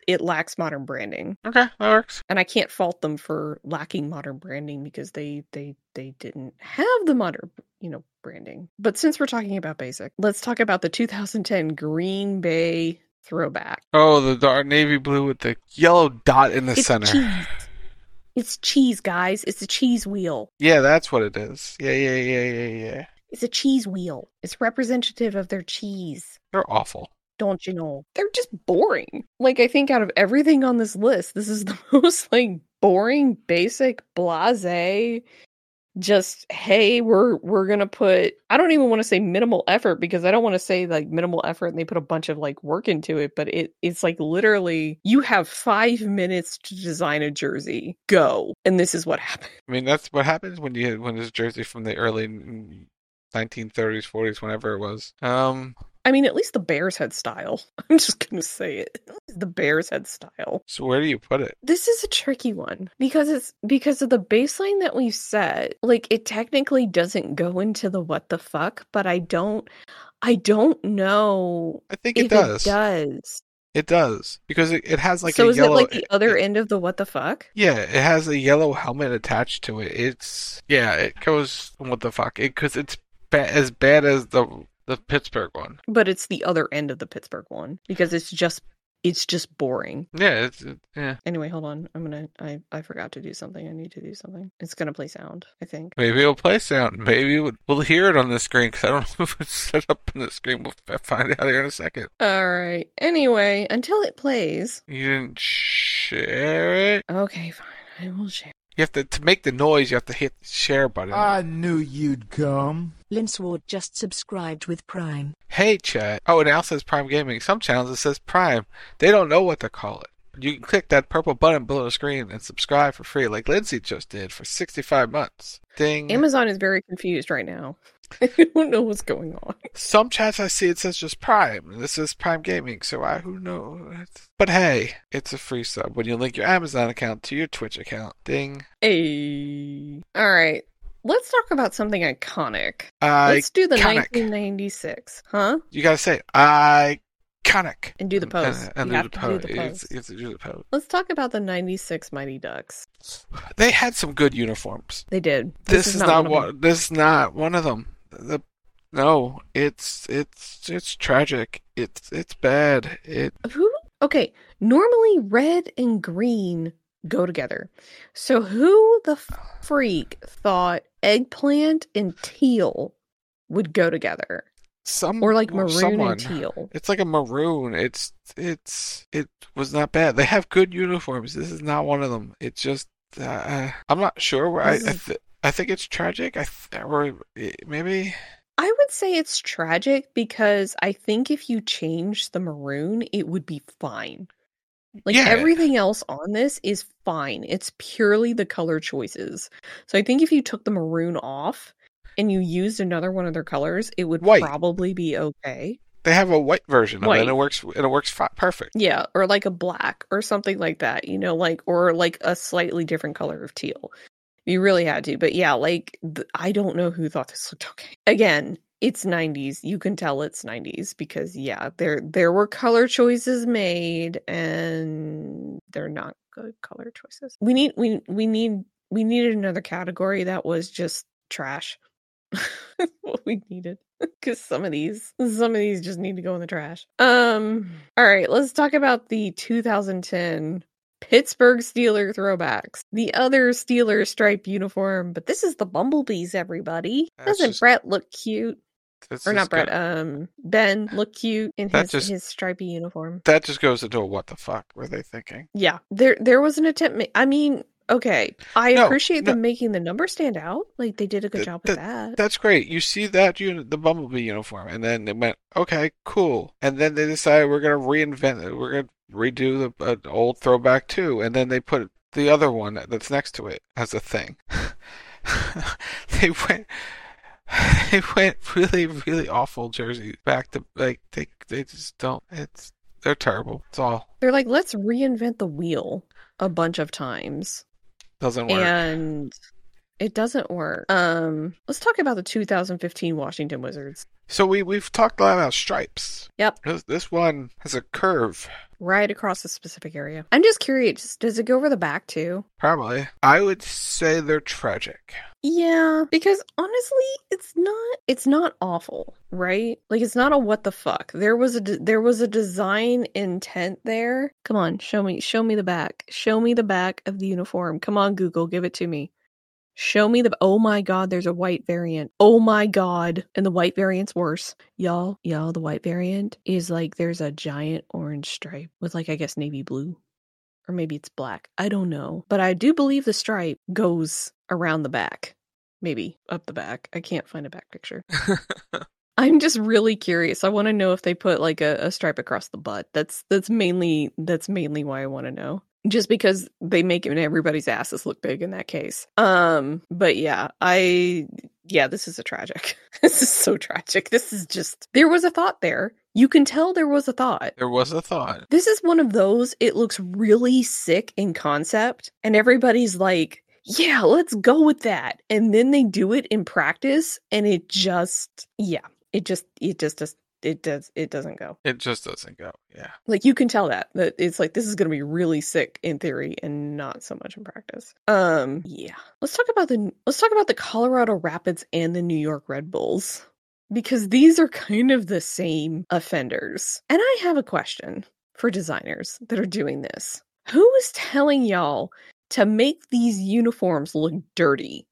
it lacks modern branding. Okay, that works. And I can't fault them for lacking modern branding because they they they didn't have the modern, you know, branding. But since we're talking about basic, let's talk about the two thousand ten Green Bay throwback. Oh, the dark navy blue with the yellow dot in the it's center. Cheese. It's cheese, guys. It's a cheese wheel. Yeah, that's what it is. Yeah, yeah, yeah, yeah, yeah. It's a cheese wheel. It's representative of their cheese. They're awful. Don't you know? They're just boring. Like, I think out of everything on this list, this is the most, like, boring, basic, blasé, just, hey, we're we're gonna put, I don't even want to say minimal effort, because I don't want to say, like, minimal effort and they put a bunch of, like, work into it, but it it's, like, literally, you have five minutes to design a jersey. Go. And this is what happened. I mean, that's what happens when you when there's a jersey from the early nineteen thirties, forties, whenever it was. Um... I mean, at least the Bears had style. I'm just going to say it. The Bears had style. So where do you put it? This is a tricky one because it's because of the baseline that we've set. Like, it technically doesn't go into the what the fuck, but I don't I don't know I think it if does. It does. It does. Because it, it has like so a is yellow... it like the other it, end of the what the fuck? Yeah, it has a yellow helmet attached to it. It's... Yeah, it goes what the fuck. Because it, it's ba- as bad as the... The Pittsburgh one. But it's the other end of the Pittsburgh one. Because it's just it's just boring. Yeah, it's it, yeah. Anyway, hold on. I'm gonna I, I forgot to do something. I need to do something. It's gonna play sound, I think. Maybe it'll play sound. Maybe we'll, we'll hear it on the screen, because I don't know if it's set up on the screen. We'll find out here in a second. Alright. Anyway, until it plays. You didn't share it? Okay, fine. I will share. You have to, to make the noise, you have to hit the share button. I knew you'd come. Linsward just subscribed with Prime. Hey, chat. Oh, it now says Prime Gaming. Some channels it says Prime. They don't know what to call it. You can click that purple button below the screen and subscribe for free, like Lindsay just did for sixty-five months. Ding. Amazon is very confused right now. I don't know what's going on. Some chats I see it says just Prime. This is Prime Gaming, so I who knows. But hey, it's a free sub when you link your Amazon account to your Twitch account. Ding. Hey. All right. Let's talk about something iconic. Iconic. Let's do the nineteen ninety-six. Huh? You gotta say iconic. And do the pose. And, and you do, have the to pose. do the pose. You have to do the pose. Let's talk about the ninety-six Mighty Ducks. They had some good uniforms. They did. This, this is, is not one. one this is not one of them. The no, it's it's it's tragic. It's it's bad. It Who? Okay, normally red and green go together. So who the freak thought eggplant and teal would go together? Some or like maroon someone. and teal. It's like a maroon. It's it's it was not bad. They have good uniforms. This is not one of them. It's just uh, I'm not sure where I I, th- I think it's tragic. I th- or maybe I would say it's tragic because I think if you change the maroon, it would be fine. Like yeah. everything else on this is fine. It's purely the color choices. So I think if you took the maroon off and you used another one of their colors, it would white. probably be okay. They have a white version white. of it, and it works. And it works fi- perfect. Yeah, or like a black or something like that. You know, like or like a slightly different color of teal. You really had to, but yeah, like th- I don't know who thought this looked okay. Again, it's nineties. You can tell it's nineties because yeah, there there were color choices made, and they're not good color choices. We need we we need we needed another category that was just trash. What we needed, because some of these some of these just need to go in the trash. Um. All right, let's talk about the two thousand ten. Pittsburgh Steelers throwbacks. The other Steelers striped uniform, but this is the Bumblebees, everybody. That's Doesn't just, Brett look cute? Or not Brett, good. um, Ben look cute in his, just, his stripy uniform. That just goes into a what the fuck were they thinking? Yeah, there there was an attempt. Ma- I mean, okay, I no, appreciate no. them making the number stand out. Like, they did a good Th- job with th- that. That's great. You see that, uni- the Bumblebee uniform, and then they went, okay, cool. And then they decided we're going to reinvent it. We're going to redo the uh, old throwback too, and then they put the other one that's next to it as a thing. they went they went really really awful jerseys back to like they they just don't it's they're terrible. It's all they're like, let's reinvent the wheel a bunch of times. Doesn't work. And It doesn't work. Um, let's talk about the two thousand fifteen Washington Wizards. So we, we've talked a lot about stripes. Yep. This, this one has a curve. Right across a specific area. I'm just curious, does it go over the back too? Probably. I would say they're tragic. Yeah, because honestly, it's not it's not awful, right? Like it's not a what the fuck. There was a de- there was a design intent there. Come on, show me show me the back. Show me the back of the uniform. Come on, Google, give it to me. Show me the oh my god, there's a white variant. Oh my god, and the white variant's worse. Y'all, y'all, the white variant is like there's a giant orange stripe with like I guess navy blue. Or maybe it's black. I don't know. But I do believe the stripe goes around the back. Maybe up the back. I can't find a back picture. I'm just really curious. I want to know if they put like a, a stripe across the butt. That's that's mainly that's mainly why I want to know. Just because they make everybody's asses look big in that case. Um, but yeah, I yeah, this is a tragic. This is so tragic. This is just there was a thought there. You can tell there was a thought. There was a thought. This is one of those, it looks really sick in concept, and everybody's like, yeah, let's go with that. And then they do it in practice, and it just, yeah, it just, it just does, it does, it doesn't go. It just doesn't go, yeah. Like, you can tell that, that it's like, this is going to be really sick in theory and not so much in practice. Um, yeah. Let's talk about the, let's talk about the Colorado Rapids and the New York Red Bulls. Because these are kind of the same offenders. And I have a question for designers that are doing this. Who is telling y'all to make these uniforms look dirty?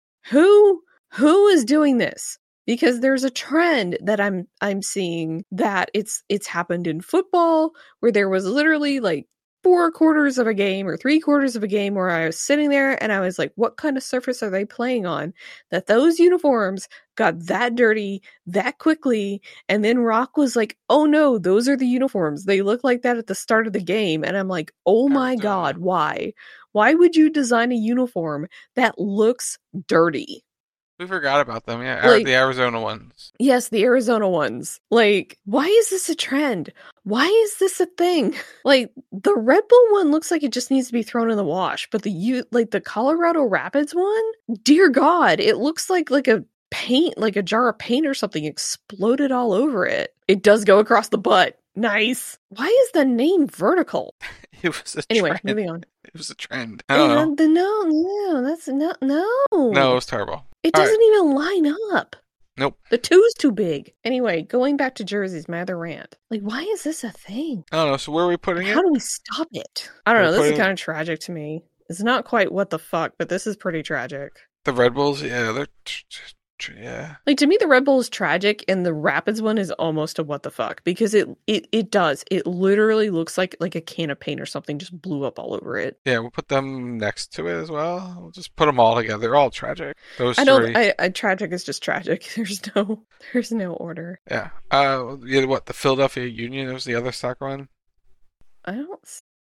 Who who is doing this? Because there's a trend that I'm I'm seeing that it's it's happened in football where there was literally like four quarters of a game or three quarters of a game where I was sitting there and I was like, what kind of surface are they playing on? That those uniforms got that dirty that quickly. And then Rock was like, oh no, those are the uniforms. They look like that at the start of the game. And I'm like, oh my God, why? Why would you design a uniform that looks dirty? We forgot about them, yeah. Like, the Arizona ones. Yes, the Arizona ones. Like, why is this a trend? Why is this a thing? Like, the Red Bull one looks like it just needs to be thrown in the wash, but the U, like the Colorado Rapids one, dear God, it looks like like a paint, like a jar of paint or something exploded all over it. It does go across the butt. Nice. Why is the name vertical? It was a anyway, trend. moving on. It was a trend. I don't know. The, no, no, that's no, no. No, it was terrible. It All doesn't right. even line up. Nope. The two's too big. Anyway, going back to jerseys, my other rant. Like, why is this a thing? I don't know. So where are we putting How it? do we stop it? I don't We're know. This putting- is kind of tragic to me. It's not quite what the fuck, but this is pretty tragic. The Red Bulls, yeah, they're tr- tr- tr- yeah. Like, to me, the Red Bull is tragic, and the Rapids one is almost a what the fuck, because it it it does. It literally looks like like a can of paint or something just blew up all over it. Yeah, we'll put them next to it as well. We'll just put them all together. They're all tragic. Those I three. don't. I, I tragic is just tragic. There's no. There's no order. Yeah. Uh, you know what? The Philadelphia Union was the other soccer one. I don't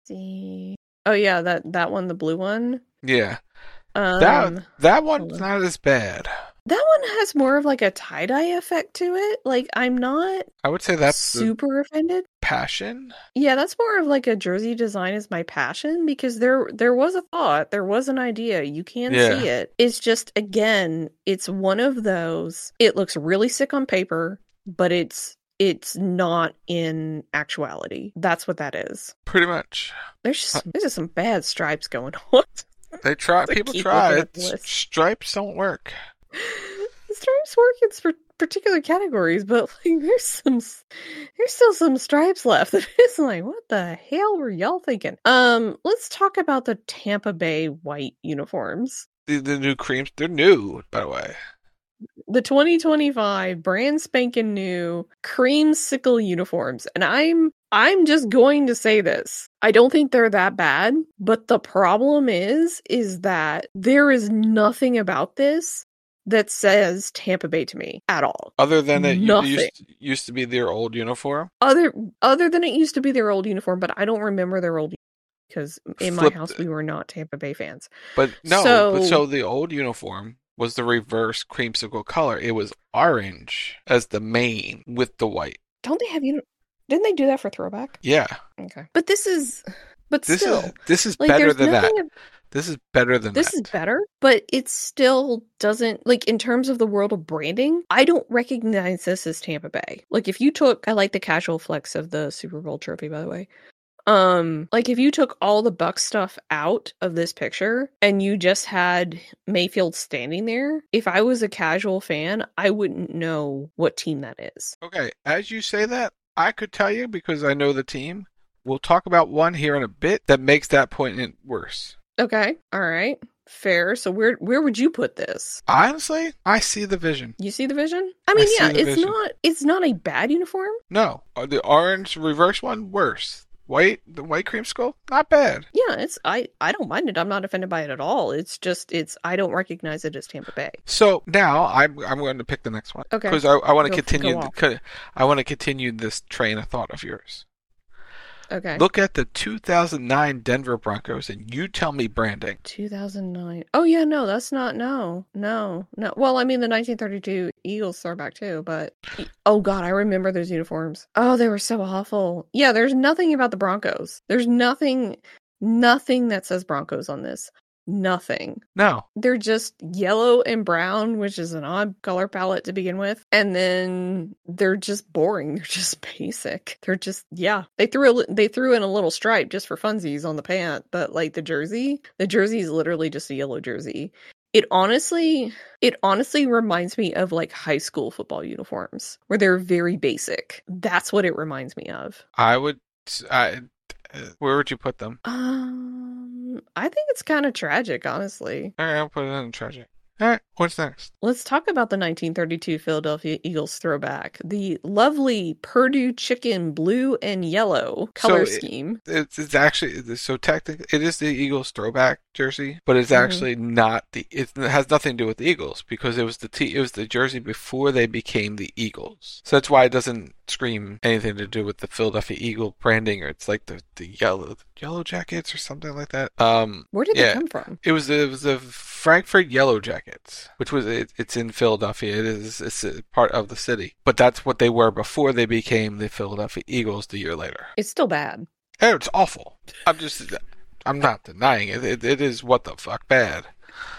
see. Oh yeah, that that one, the blue one. Yeah. Um, that that one's not as bad. That one has more of like a tie-dye effect to it. Like, I'm not I would say that's super the offended. passion. Yeah, that's more of like a jersey design is my passion, because there there was a thought, there was an idea. You can Yeah. see it. It's just, again, it's one of those. It looks really sick on paper, but it's it's not in actuality. That's what that is. Pretty much. There's just there's just some bad stripes going on. They try. To People keep try. looking at the It's- list. Stripes don't work. The stripes work in sp- particular categories, but like there's some, there's still some stripes left. It's like, what the hell were y'all thinking? Um, let's talk about the Tampa Bay white uniforms. The the new creams. They're new, by the way. The twenty twenty-five brand spanking new creamsicle uniforms, and I'm I'm just going to say this. I don't think they're that bad, but the problem is is that there is nothing about this that says Tampa Bay to me at all. Other than it u- Nothing. used used to be their old uniform. Other other than it used to be their old uniform, but I don't remember their old because in my Flip house the- we were not Tampa Bay fans. But no, So- but so the old uniform was the reverse creamsicle color. It was orange as the main with the white. Don't they have you? Didn't they do that for throwback? Yeah. Okay, but this is but this still, is this is like, better there's than that. nothing ab- This is better than This that. is better, but it still doesn't, like, in terms of the world of branding, I don't recognize this as Tampa Bay. Like, if you took, I like the casual flex of the Super Bowl trophy, by the way. Um, like, if you took all the Buck stuff out of this picture and you just had Mayfield standing there, if I was a casual fan, I wouldn't know what team that is. Okay, as you say that, I could tell you because I know the team. We'll talk about one here in a bit that makes that point worse. Okay, all right. Fair. So where where would you put this? Honestly, I see the vision. You see the vision? I mean, I yeah, see the it's vision. not it's not a bad uniform. No, the orange reverse one, worse. White, the white cream skull, not bad. Yeah, it's I I don't mind it. I'm not offended by it at all. It's just it's I don't recognize it as Tampa Bay. So now I'm I'm going to pick the next one. Okay. Because I, I want to Go- continue. go The, I want to continue this train of thought of yours. Okay. Look at the two thousand nine Denver Broncos, and you tell me branding. two thousand nine. Oh yeah, no, that's not no, no, no. Well, I mean the nineteen thirty-two Eagles throwback too, but oh god, I remember those uniforms. Oh, they were so awful. Yeah, there's nothing about the Broncos. There's nothing, nothing that says Broncos on this. Nothing. No. They're just yellow and brown, which is an odd color palette to begin with. And then they're just boring. They're just basic. They're just, yeah. They threw a, they threw in a little stripe just for funsies on the pant, but like the jersey, the jersey is literally just a yellow jersey. It honestly, it honestly reminds me of like high school football uniforms where they're very basic. That's what it reminds me of. I would. I, where would you put them? Um, I think it's kind of tragic, honestly. All right, I'll put it in tragic. All right, what's next? Let's talk about the nineteen thirty-two Philadelphia Eagles throwback. The lovely Purdue chicken blue and yellow color So it- scheme. It's, it's actually so technically it is the Eagles throwback jersey, but it's Mhm. actually not the. It has nothing to do with the Eagles because it was the t, it was the jersey before they became the Eagles. So that's why it doesn't scream anything to do with the Philadelphia Eagle branding, or it's like the the yellow yellow jackets or something like that. Um, Where did yeah, they come from? It was the, it was the Frankfurt Yellow Jackets, which was it, it's in Philadelphia. It is it's a part of the city, but that's what they were before they became the Philadelphia Eagles the year later. It's still bad. Oh, it's awful. I'm just, I'm not denying it. It, it is what the fuck bad.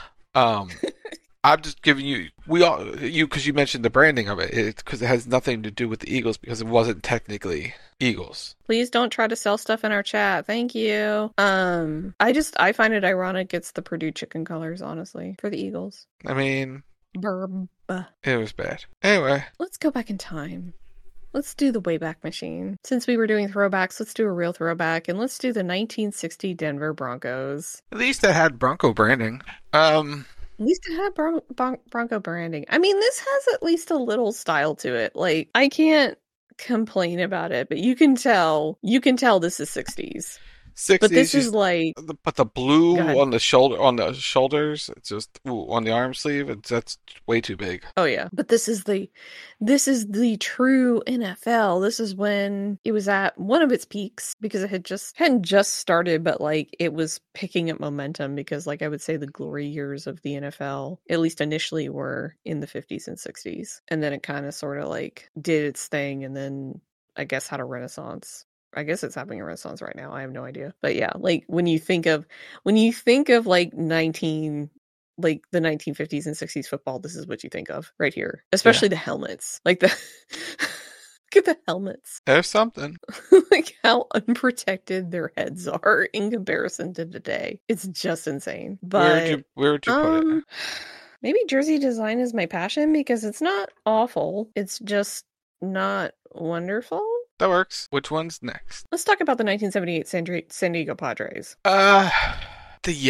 Um, I'm just giving you, we all, you, because you mentioned the branding of it, because it, it has nothing to do with the Eagles because it wasn't technically Eagles. Please don't try to sell stuff in our chat. Thank you. Um, I just, I find it ironic it's the Purdue chicken colors, honestly, for the Eagles. I mean, Burb. it was bad. Anyway, Let's go back in time. Let's do the Wayback Machine. Since we were doing throwbacks, let's do a real throwback, and let's do the nineteen sixty Denver Broncos. at least it had Bronco branding. Um, At least it had Bron- Bron- Bronco branding. I mean, this has at least a little style to it. Like, I can't complain about it, but you can tell, you can tell this is sixties. sixties, But this is just- like, but the blue Go ahead. on the shoulder, on the shoulders, it's just ooh, on the arm sleeve. It's that's way too big. oh yeah, but this is the, this is the true N F L. This is when it was at one of its peaks because it had just hadn't just started, but like it was picking up momentum because, like, I would say the glory years of the N F L, at least initially, were in the fifties and sixties, and then it kind of sort of like did its thing, and then I guess had a renaissance. I guess it's having a renaissance right now. I have no idea. But yeah, like when you think of when you think of like nineteen like the nineteen fifties and sixties football, this is what you think of right here. Especially the helmets. Like the look at the helmets. There's something. Like how unprotected their heads are in comparison to today. It's just insane. But where would you where would you put it? um, maybe jersey design is my passion because it's not awful. It's just not wonderful. That works. Which one's next? Let's talk about the nineteen seventy-eight San, Dri- San Diego Padres. Uh, the ye-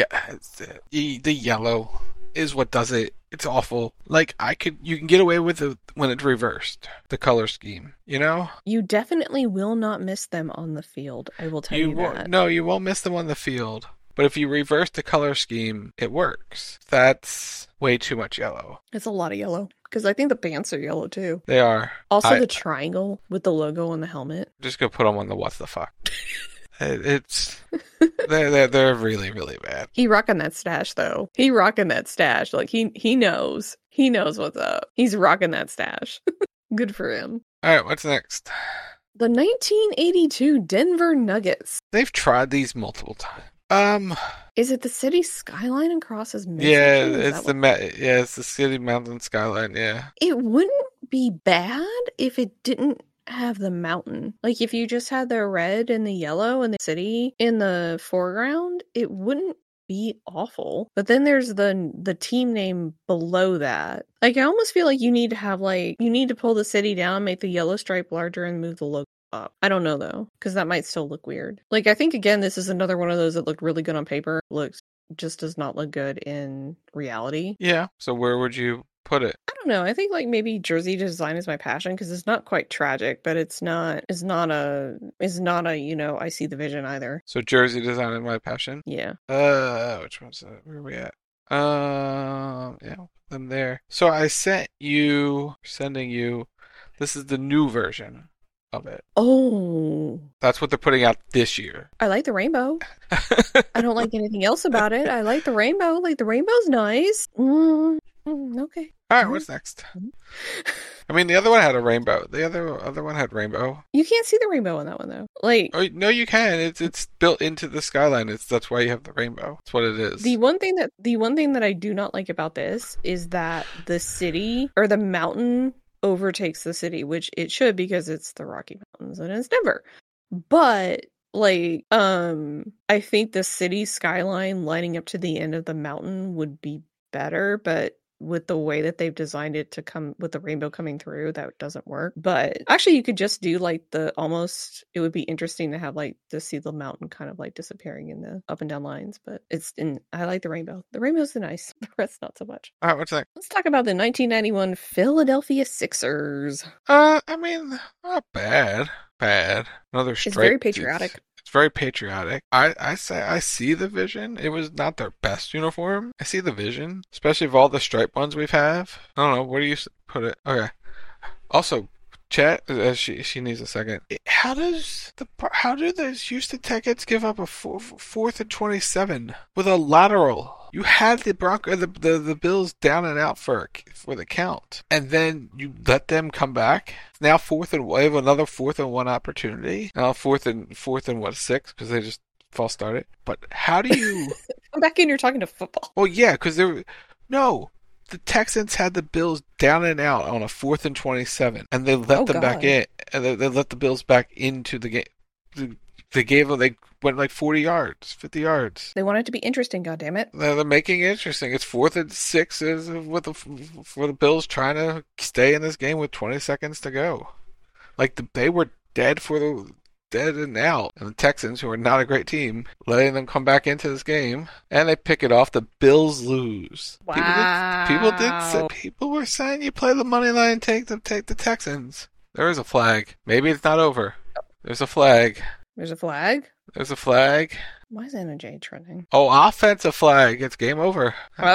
the the yellow is what does it. It's awful. Like I could, you can get away with it when it's reversed. The color scheme, you know. You definitely will not miss them on the field. I will tell you, You won't, that. no, you won't miss them on the field. But if you reverse the color scheme, it works. That's way too much yellow. It's a lot of yellow because I think the pants are yellow too. They are. Also, I, the triangle with the logo on the helmet. Just go put them on the what the fuck. it, it's they're, they're they're really really bad. He rocking that stash though. He rocking that stash. Like he he knows. He knows what's up. He's rocking that stash. Good for him. All right, what's next? The nineteen eighty-two Denver Nuggets. They've tried these multiple times. Um, is it the city skyline and crosses Michigan? Yeah, Is it's that the what- ma- yeah, it's the city mountain skyline. Yeah, It wouldn't be bad if it didn't have the mountain. Like if you just had the red and the yellow and the city in the foreground, it wouldn't be awful. But then there's the the team name below that. Like I almost feel like you need to have like you need to pull the city down, make the yellow stripe larger, and move the logo up. I don't know though, because that might still look weird. Like I think again, this is another one of those that looked really good on paper. Looks just does not look good in reality. yeah. So where would you put it? I don't know. I think like maybe jersey design is my passion because it's not quite tragic, but it's not it's not a it's not a you know I see the vision either. So jersey design is my passion. Yeah. Uh, which one's that? Where are we at? Um, yeah, I'll put them there. So I sent you, sending you. This is the new version of it. Oh, That's what they're putting out this year. I like the rainbow. I don't like anything else about it. I like the rainbow. Like the rainbow's nice. Mm, mm, okay. All right, what's next? I mean, the other one had a rainbow. The other other one had rainbow. You can't see the rainbow on that one though. Like Oh no, you can. It's it's built into the skyline. It's that's why you have the rainbow. That's what it is. the one thing that the one thing that I do not like about this is that the city or the mountain overtakes the city, which it should because it's the Rocky Mountains and it's Denver. But like um I think the city skyline lining up to the end of the mountain would be better, but with the way that they've designed it to come with the rainbow coming through, that doesn't work. But actually you could just do like the almost it would be interesting to have like to see the mountain kind of like disappearing in the up and down lines. But it's in I like the rainbow. The rainbow's nice. The rest not so much. All right, what's next? Let's talk about the nineteen ninety-one Philadelphia Sixers. Uh, I mean, not bad. Bad. Another straight. It's very patriotic. It's very patriotic. I, I say I see the vision. It was not their best uniform. I see the vision, especially of all the striped ones we've have. I don't know. Where do you s- put it? Okay. Also, chat. Uh, she she needs a second. How does the how do those Houston Tickets give up a four, fourth and twenty-seven with a lateral? You had the Bronco the, the the Bills down and out for for the count, and then you let them come back. Now fourth and we have another fourth and one opportunity. Now fourth and fourth and what six because they just false started. But how do you Come back in. You're talking to football. Well, yeah, because there no. The Texans had the Bills down and out on a fourth and twenty-seven, and they let Oh, them back God. in, and they, they let the Bills back into the game. They, they gave them, they went like forty yards, fifty yards. They want it to be interesting. God damn it. They're, they're making it interesting. It's fourth and six is with the for the Bills trying to stay in this game with twenty seconds to go. Like the, they were dead for the dead and out, and the Texans, who are not a great team, letting them come back into this game, and they pick it off. The Bills lose. Wow. People did, people did say, people were saying you play the money line and take the take the Texans. There is a flag. Maybe it's not over. There's a flag. There's a flag. There's a flag. Why is Anna J trending? Oh, offensive flag. It's game over.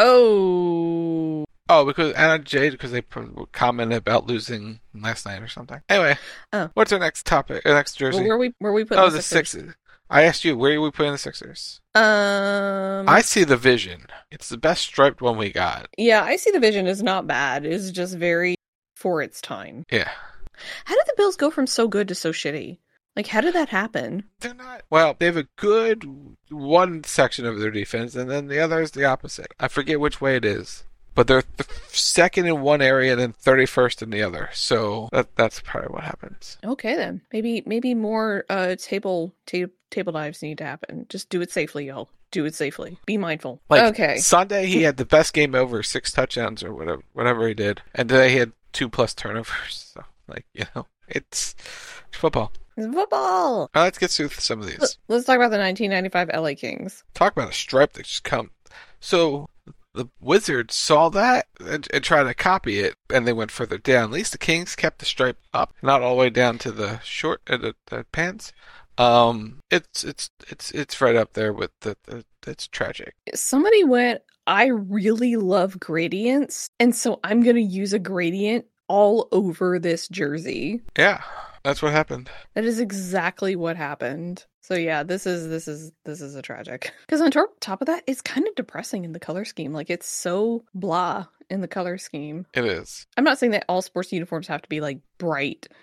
Oh. Oh, because Anna Jade, because they commented about losing last night or something. Anyway, oh. What's our next topic? Our next jersey? Well, where we where we putting oh, the the Sixers? Sixers. I asked you, where are we putting the Sixers? Um, I see the vision. It's the best striped one we got. Yeah, I see the vision is not bad. It's just very for its time. Yeah. How did the Bills go from so good to so shitty? Like, how did that happen? They're not. Well, they have a good one section of their defense, and then the other is the opposite. I forget which way it is. But they're th- second in one area and then thirty-first in the other. So that that's probably what happens. Okay, then. Maybe maybe more uh, table ta- table dives need to happen. Just do it safely, y'all. Do it safely. Be mindful. Like, okay. Sunday, he had the best game ever, six touchdowns or whatever, whatever he did. And today he had two plus turnovers. So, like, you know, it's, it's football. It's football. All right, let's get through some of these. Let's talk about the nineteen ninety-five L A Kings. Talk about a stripe that just come. So the Wizards saw that and, and tried to copy it, and they went further down. At least the Kings kept the stripe up, not all the way down to the short uh, the, the pants. Um, it's it's it's it's right up there with the, the it's tragic. Somebody went, I really love gradients, and so I'm gonna use a gradient all over this jersey. Yeah. That's what happened. That is exactly what happened. So yeah, this is this is this is a tragic. Because on top top of that, it's kind of depressing in the color scheme. Like it's so blah in the color scheme. It is. I'm not saying that all sports uniforms have to be like bright,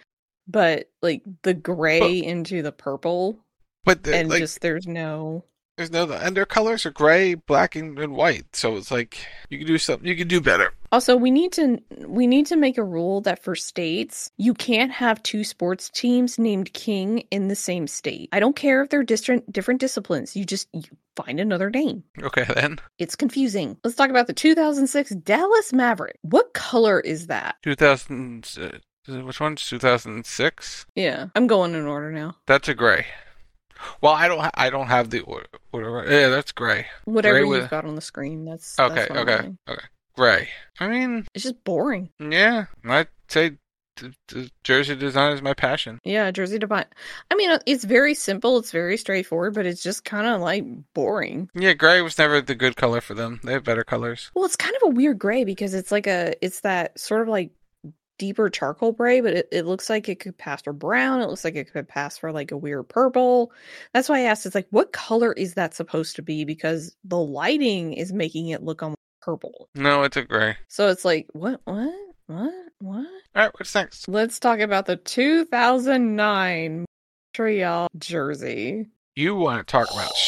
but like the gray but, into the purple, but the, and like, just there's no. There's no, and their colors are gray, black, and, and white. So it's like you can do something. You can do better. Also, we need to we need to make a rule that for states, you can't have two sports teams named King in the same state. I don't care if they're different different disciplines. You just you find another name. Okay, then. It's confusing. Let's talk about the two thousand six Dallas Maverick. What color is that? two thousand. Uh, which one's two thousand six? Yeah, I'm going in order now. That's a gray. Well, I don't. Ha- I don't have the order. Whatever. Yeah, that's gray. Whatever gray you've with... got on the screen. That's okay. That's okay. doing. Okay. Gray. I mean, it's just boring. Yeah, I'd say the, the jersey design is my passion. Yeah, jersey design. I mean, it's very simple. It's very straightforward, but it's just kind of like boring. Yeah, gray was never the good color for them. They have better colors. Well, it's kind of a weird gray because it's like a. It's that sort of like. Deeper charcoal gray, but it, it looks like it could pass for brown. It looks like it could pass for like a weird purple. That's why I asked, it's like, what color is that supposed to be? Because the lighting is making it look almost purple. No, it's a gray. So it's like, what, what, what, what? All right, what's next? Let's talk about the two thousand nine Montreal jersey. You want to talk about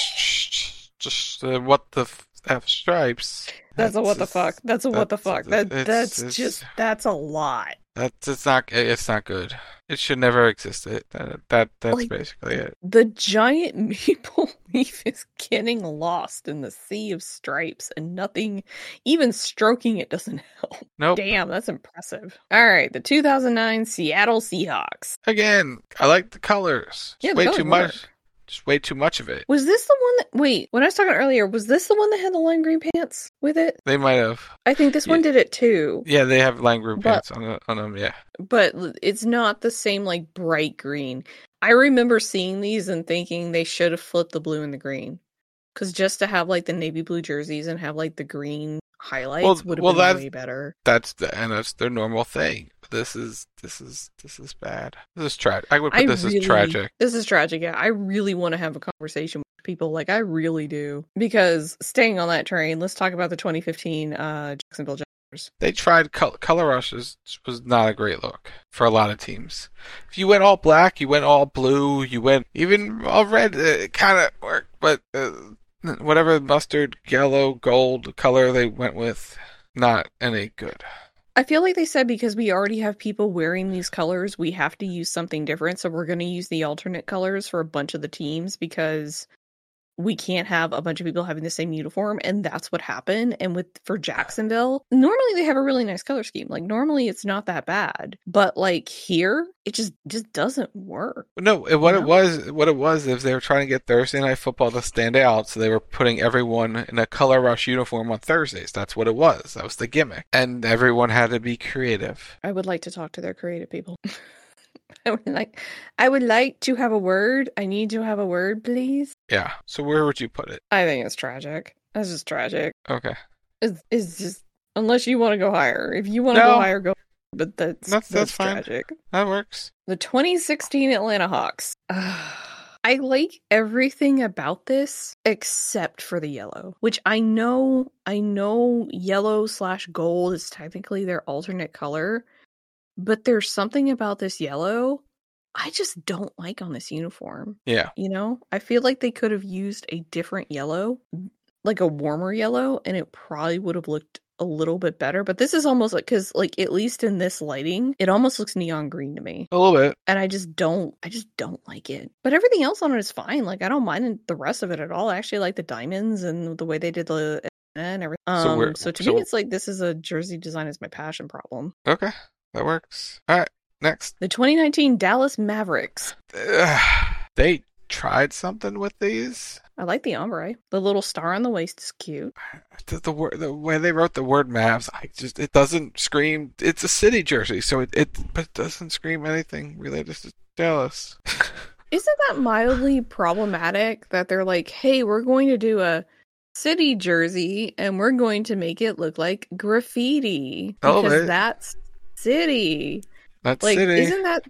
just uh, what the F stripes. That's, that's a what the fuck. That's a what the fuck. That that's it's, just that's a lot. That's it's not it's not good. It should never exist. It that, that that's like, basically it. The giant maple leaf is getting lost in the sea of stripes, and nothing, even stroking it, doesn't help. Nope. Damn, that's impressive. All right, the two thousand nine Seattle Seahawks. Again, I like the colors. Yeah, it's the way colors too work. much. Just way too much of it. Was this the one that... Wait, when I was talking earlier, was this the one that had the lime green pants with it? They might have. I think this yeah. one did it too. Yeah, they have lime green but, pants on, on them, yeah. But it's not the same, like, bright green. I remember seeing these and thinking they should have flipped the blue and the green. Because just to have, like, the navy blue jerseys and have, like, the green highlights well, would have well, been way better. That's the, and that's their normal thing. This is this is this is bad. This is tragic. I would put I this really, as tragic. This is tragic. Yeah, I really want to have a conversation with people. Like I really do. Because staying on that train, let's talk about the twenty fifteen uh, Jacksonville Jaguars. They tried color, color rushes. Was not a great look for a lot of teams. If you went all black, you went all blue, you went even all red. It kind of worked, but uh, whatever mustard, yellow, gold color they went with, not any good. I feel like they said because we already have people wearing these colors, we have to use something different. So we're going to use the alternate colors for a bunch of the teams because we can't have a bunch of people having the same uniform. And that's what happened. And with for Jacksonville, normally they have a really nice color scheme. Like normally it's not that bad. But like here, it just just doesn't work. No, what you know? it was, what it was is they were trying to get Thursday Night Football to stand out. So they were putting everyone in a color rush uniform on Thursdays. That's what it was. That was the gimmick. And everyone had to be creative. I would like to talk to their creative people. I would like, I would like to have a word. I need to have a word, please. Yeah. So where would you put it? I think it's tragic. That's just tragic. Okay. It's, it's just unless you want to go higher. If you want to no. go higher, go. But that's that's, that's, that's fine. Tragic. That works. The twenty sixteen Atlanta Hawks. Uh, I like everything about this except for the yellow, which I know. I know yellow slash gold is technically their alternate color. But there's something about this yellow I just don't like on this uniform. Yeah. You know, I feel like they could have used a different yellow, like a warmer yellow, and it probably would have looked a little bit better. But this is almost like, because like at least in this lighting, it almost looks neon green to me. A little bit. And I just don't, I just don't like it. But everything else on it is fine. Like I don't mind the rest of it at all. I actually like the diamonds and the way they did the and everything. Um, so, so to so, me, it's like this is a jersey design is my passion problem. Okay. That works. All right, next. The twenty nineteen Dallas Mavericks. Uh, they tried something with these. I like the ombre. The little star on the waist is cute. The, the, word, the way they wrote the word Mavs, I just it doesn't scream. It's a city jersey, so it, it but it doesn't scream anything related to Dallas. Isn't that mildly problematic that they're like, hey, we're going to do a city jersey and we're going to make it look like graffiti because oh, that's city. That's like, city. Isn't that just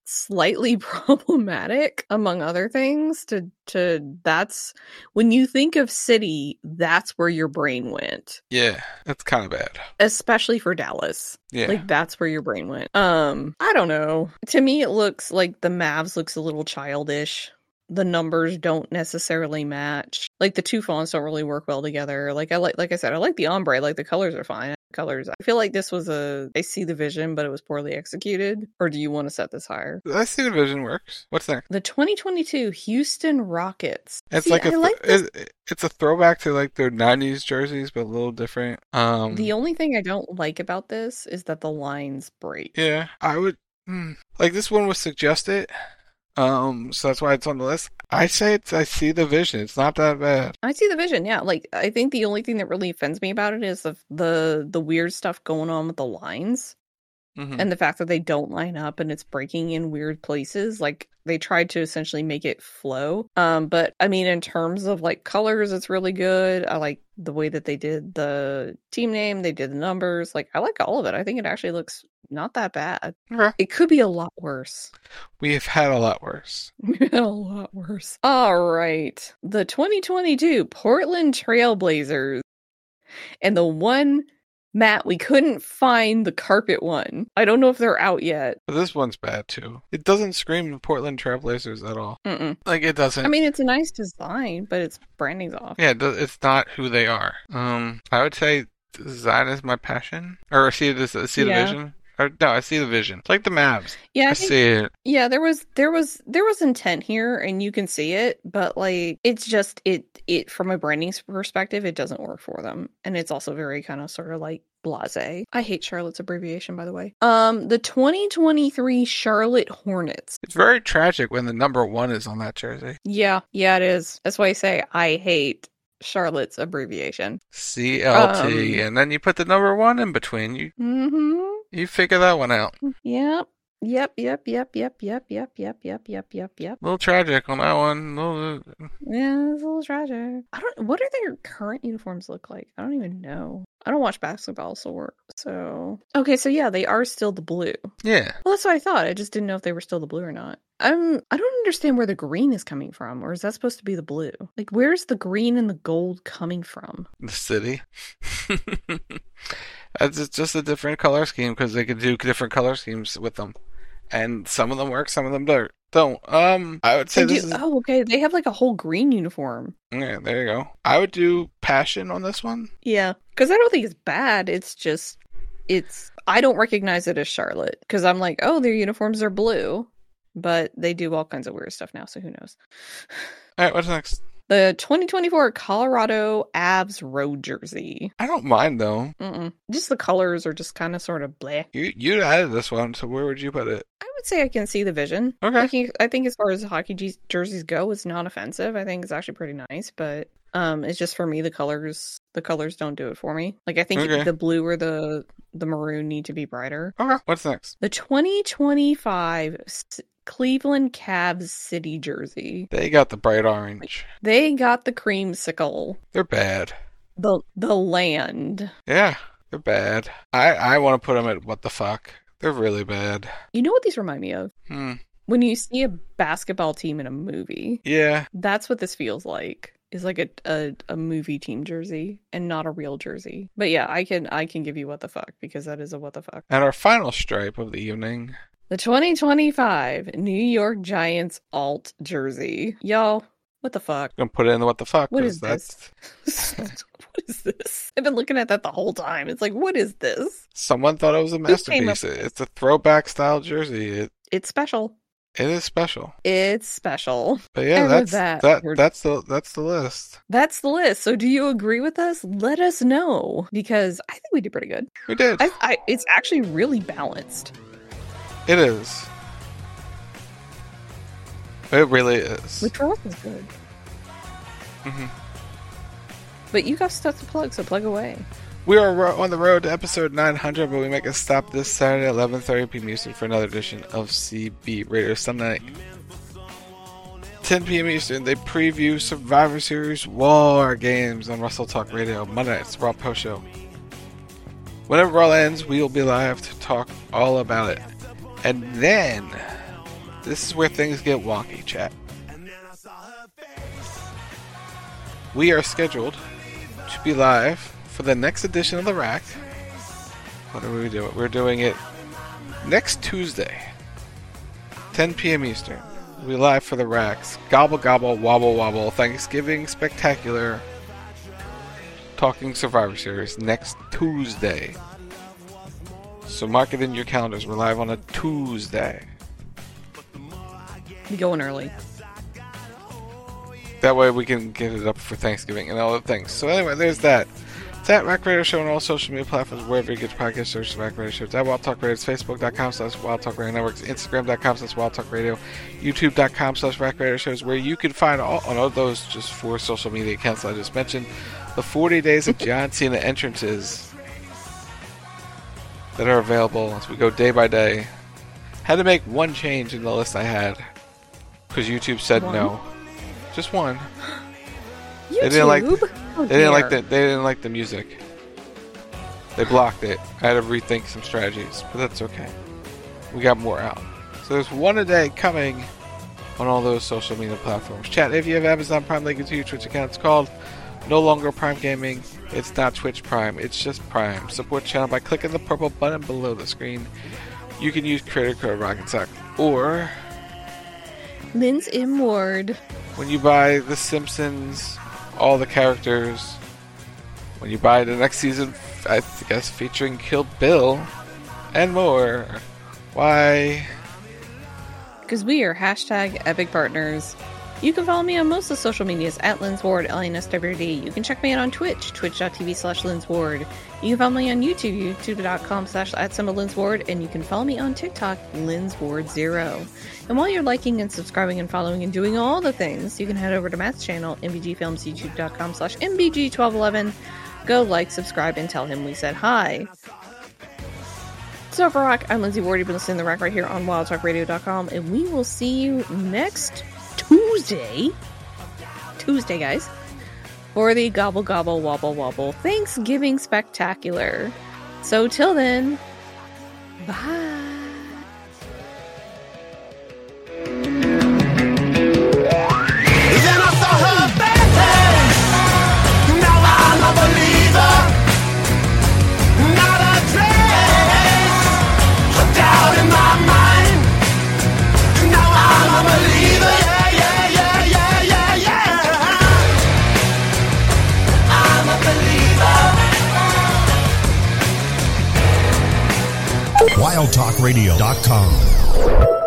slightly problematic, among other things. To to that's when you think of City, that's where your brain went. Yeah, that's kind of bad, especially for Dallas. Yeah, like that's where your brain went. Um, I don't know. To me, it looks like the Mavs looks a little childish. The numbers don't necessarily match. Like the two fonts don't really work well together. Like I like, like I said, I like the ombre. Like the colors are fine. Colors. I feel like this was a. I see the vision, but it was poorly executed. Or do you want to set this higher? I see the vision works. What's next? The twenty twenty-two Houston Rockets. It's see, like a. I like th- it, it's a throwback to like their nineties jerseys, but a little different. Um, the only thing I don't like about this is that the lines break. Yeah, I would mm, like this one was suggested. Um, so that's why it's on the list. I say it's, I see the vision. It's not that bad. I see the vision, yeah. Like, I think the only thing that really offends me about it is the the, the weird stuff going on with the lines. Mm-hmm. And the fact that they don't line up and it's breaking in weird places. Like, they tried to essentially make it flow. Um, but, I mean, in terms of, like, colors, it's really good. I like the way that they did the team name. They did the numbers. Like, I like all of it. I think it actually looks not that bad. Okay. It could be a lot worse. We have had a lot worse. We've had a lot worse. All right. The twenty twenty-two Portland Trailblazers. And the one... Matt, we couldn't find the carpet one. I don't know if they're out yet. But this one's bad, too. It doesn't scream Portland Trailblazers at all. Mm-mm. Like, it doesn't. I mean, it's a nice design, but its branding's off. Yeah, it's not who they are. Um, I would say design is my passion. Or I see, this, I see the yeah. vision. Or, no, I see the vision. It's like the Mavs. Yeah, I, I think, see it. Yeah, there was there was there was intent here, and you can see it, but like it's just it it from a branding perspective, it doesn't work for them, and it's also very kind of sort of like blasé. I hate Charlotte's abbreviation, by the way. Um, the twenty twenty-three Charlotte Hornets. It's very tragic when the number one is on that jersey. Yeah, yeah, it is. That's why I say I hate Charlotte's abbreviation. C L T, um, and then you put the number one in between. You. Mm-hmm. You figure that one out. Yep. Yep, yep, yep, yep, yep, yep, yep, yep, yep, yep, yep. A little tragic on that one. Little... Yeah, it's a little tragic. I don't. What do their current uniforms look like? I don't even know. I don't watch basketball, so so. Okay, so yeah, they are still the blue. Yeah. Well, that's what I thought. I just didn't know if they were still the blue or not. Um, I don't understand where the green is coming from, or is that supposed to be the blue? Like, where's the green and the gold coming from? The city. It's just a different color scheme because they could do different color schemes with them, and some of them work, some of them don't. Don't. Um, I would say they this do, is. Oh, okay. They have like a whole green uniform. Yeah, there you go. I would do passion on this one. Yeah, because I don't think it's bad. It's just, it's. I don't recognize it as Charlotte because I'm like, oh, their uniforms are blue, but they do all kinds of weird stuff now. So who knows? All right, what's next? The twenty twenty-four Colorado Avs road jersey. I don't mind, though. Mm-mm. Just the colors are just kind of sort of bleh. You you added this one, so where would you put it? I would say I can see the vision. Okay. Like, I think as far as hockey g- jerseys go, it's not offensive. I think it's actually pretty nice, but um, it's just for me, the colors the colors don't do it for me. Like, I think okay. the blue or the, the maroon need to be brighter. Okay. What's next? The twenty twenty-five Cleveland Cavs City jersey. They got the bright orange. They got the creamsicle. They're bad. The the land. Yeah, they're bad. I, I want to put them at what the fuck. They're really bad. You know what these remind me of? Hmm. When you see a basketball team in a movie. Yeah. That's what this feels like. Is like a, a a movie team jersey and not a real jersey. But yeah, I can I can give you what the fuck because that is a what the fuck. And our final stripe of the evening. The twenty twenty-five New York Giants alt jersey. Y'all, what the fuck? I'm gonna put it in the what the fuck. What is that's... this? What is this? I've been looking at that the whole time. It's like, what is this? Someone thought it was a masterpiece. It's a throwback style jersey. It, it's special. It is special. It's special. But yeah, and that's that, that. That's the that's the list. That's the list. So, do you agree with us? Let us know because I think we did pretty good. We did. I, I, it's actually really balanced. It is. It really is. The drop is good. Mm-hmm. But you got stuff to plug, so plug away. We are on the road to episode nine hundred, but we make a stop this Saturday at eleven thirty p.m. Eastern for another edition of C B Radio Sunday night. ten p.m. Eastern, they preview Survivor Series War Games on Russell Talk Radio. Monday night's Raw Post Show. Whenever Raw ends, we will be live to talk all about it. And then this is where things get wonky, chat. We are scheduled to be live for the next edition of The Rack. What are we doing? We're doing it next Tuesday, ten p.m. Eastern. We'll be live for The Rack's Gobble Gobble Wobble Wobble Thanksgiving Spectacular Talking Survivor Series next Tuesday. So mark it in your calendars. We're live on a Tuesday. Be going early. That way we can get it up for Thanksgiving and all the things. So anyway, there's that. It's at Rack Radio Show on all social media platforms, wherever you get your podcast, search the Rack Radio Show. It's at Wild Talk Radio. It's Facebook.com slash Wild Talk Radio Networks, Instagram.com slash Wild Talk Radio, YouTube.com slash Rack Radio Shows, where you can find all, on all those just four social media accounts I just mentioned, the forty days of John Cena entrances that are available as we go day by day. Had to make one change in the list I had because YouTube said one? no. Just one. YouTube? They didn't like. Oh, they didn't like the. They didn't like the music. They blocked it. I had to rethink some strategies, but that's okay. We got more out. So there's one a day coming on all those social media platforms. Chat. If you have Amazon Prime, link it to your Twitch account. It's called no longer Prime Gaming. It's not Twitch Prime. It's just Prime. Support the channel by clicking the purple button below the screen. You can use creator code RocketSock or Lynn's M. Ward. When you buy The Simpsons, all the characters, when you buy the next season, I guess featuring Kill Bill, and more. Why? Because we are hashtag epic partners. You can follow me on most of the social medias at Lynn's Ward, L N S W D. You can check me out on Twitch, twitch.tv slash Lynn's Ward. You can follow me on YouTube, youtube.com slash at some of Lynn's Ward, and you can follow me on TikTok, Lynn's Ward Zero. And while you're liking and subscribing and following and doing all the things, you can head over to Matt's channel, M B G Films, youtube.com slash M B G twelve eleven. Go like, subscribe, and tell him we said hi. So for Rock, I'm Lindsay Ward. You've been listening to The Rack right here on wild talk radio dot com, and we will see you next Tuesday. Tuesday, guys. For the Gobble Gobble Wobble Wobble Thanksgiving Spectacular. So till then, bye. Then I saw her face. Now I'm a believer. Not a trace of doubt in my mind. Now I'm a believer. Yeah, yeah, yeah, yeah, yeah, yeah. I'm a believer. wild talk radio dot com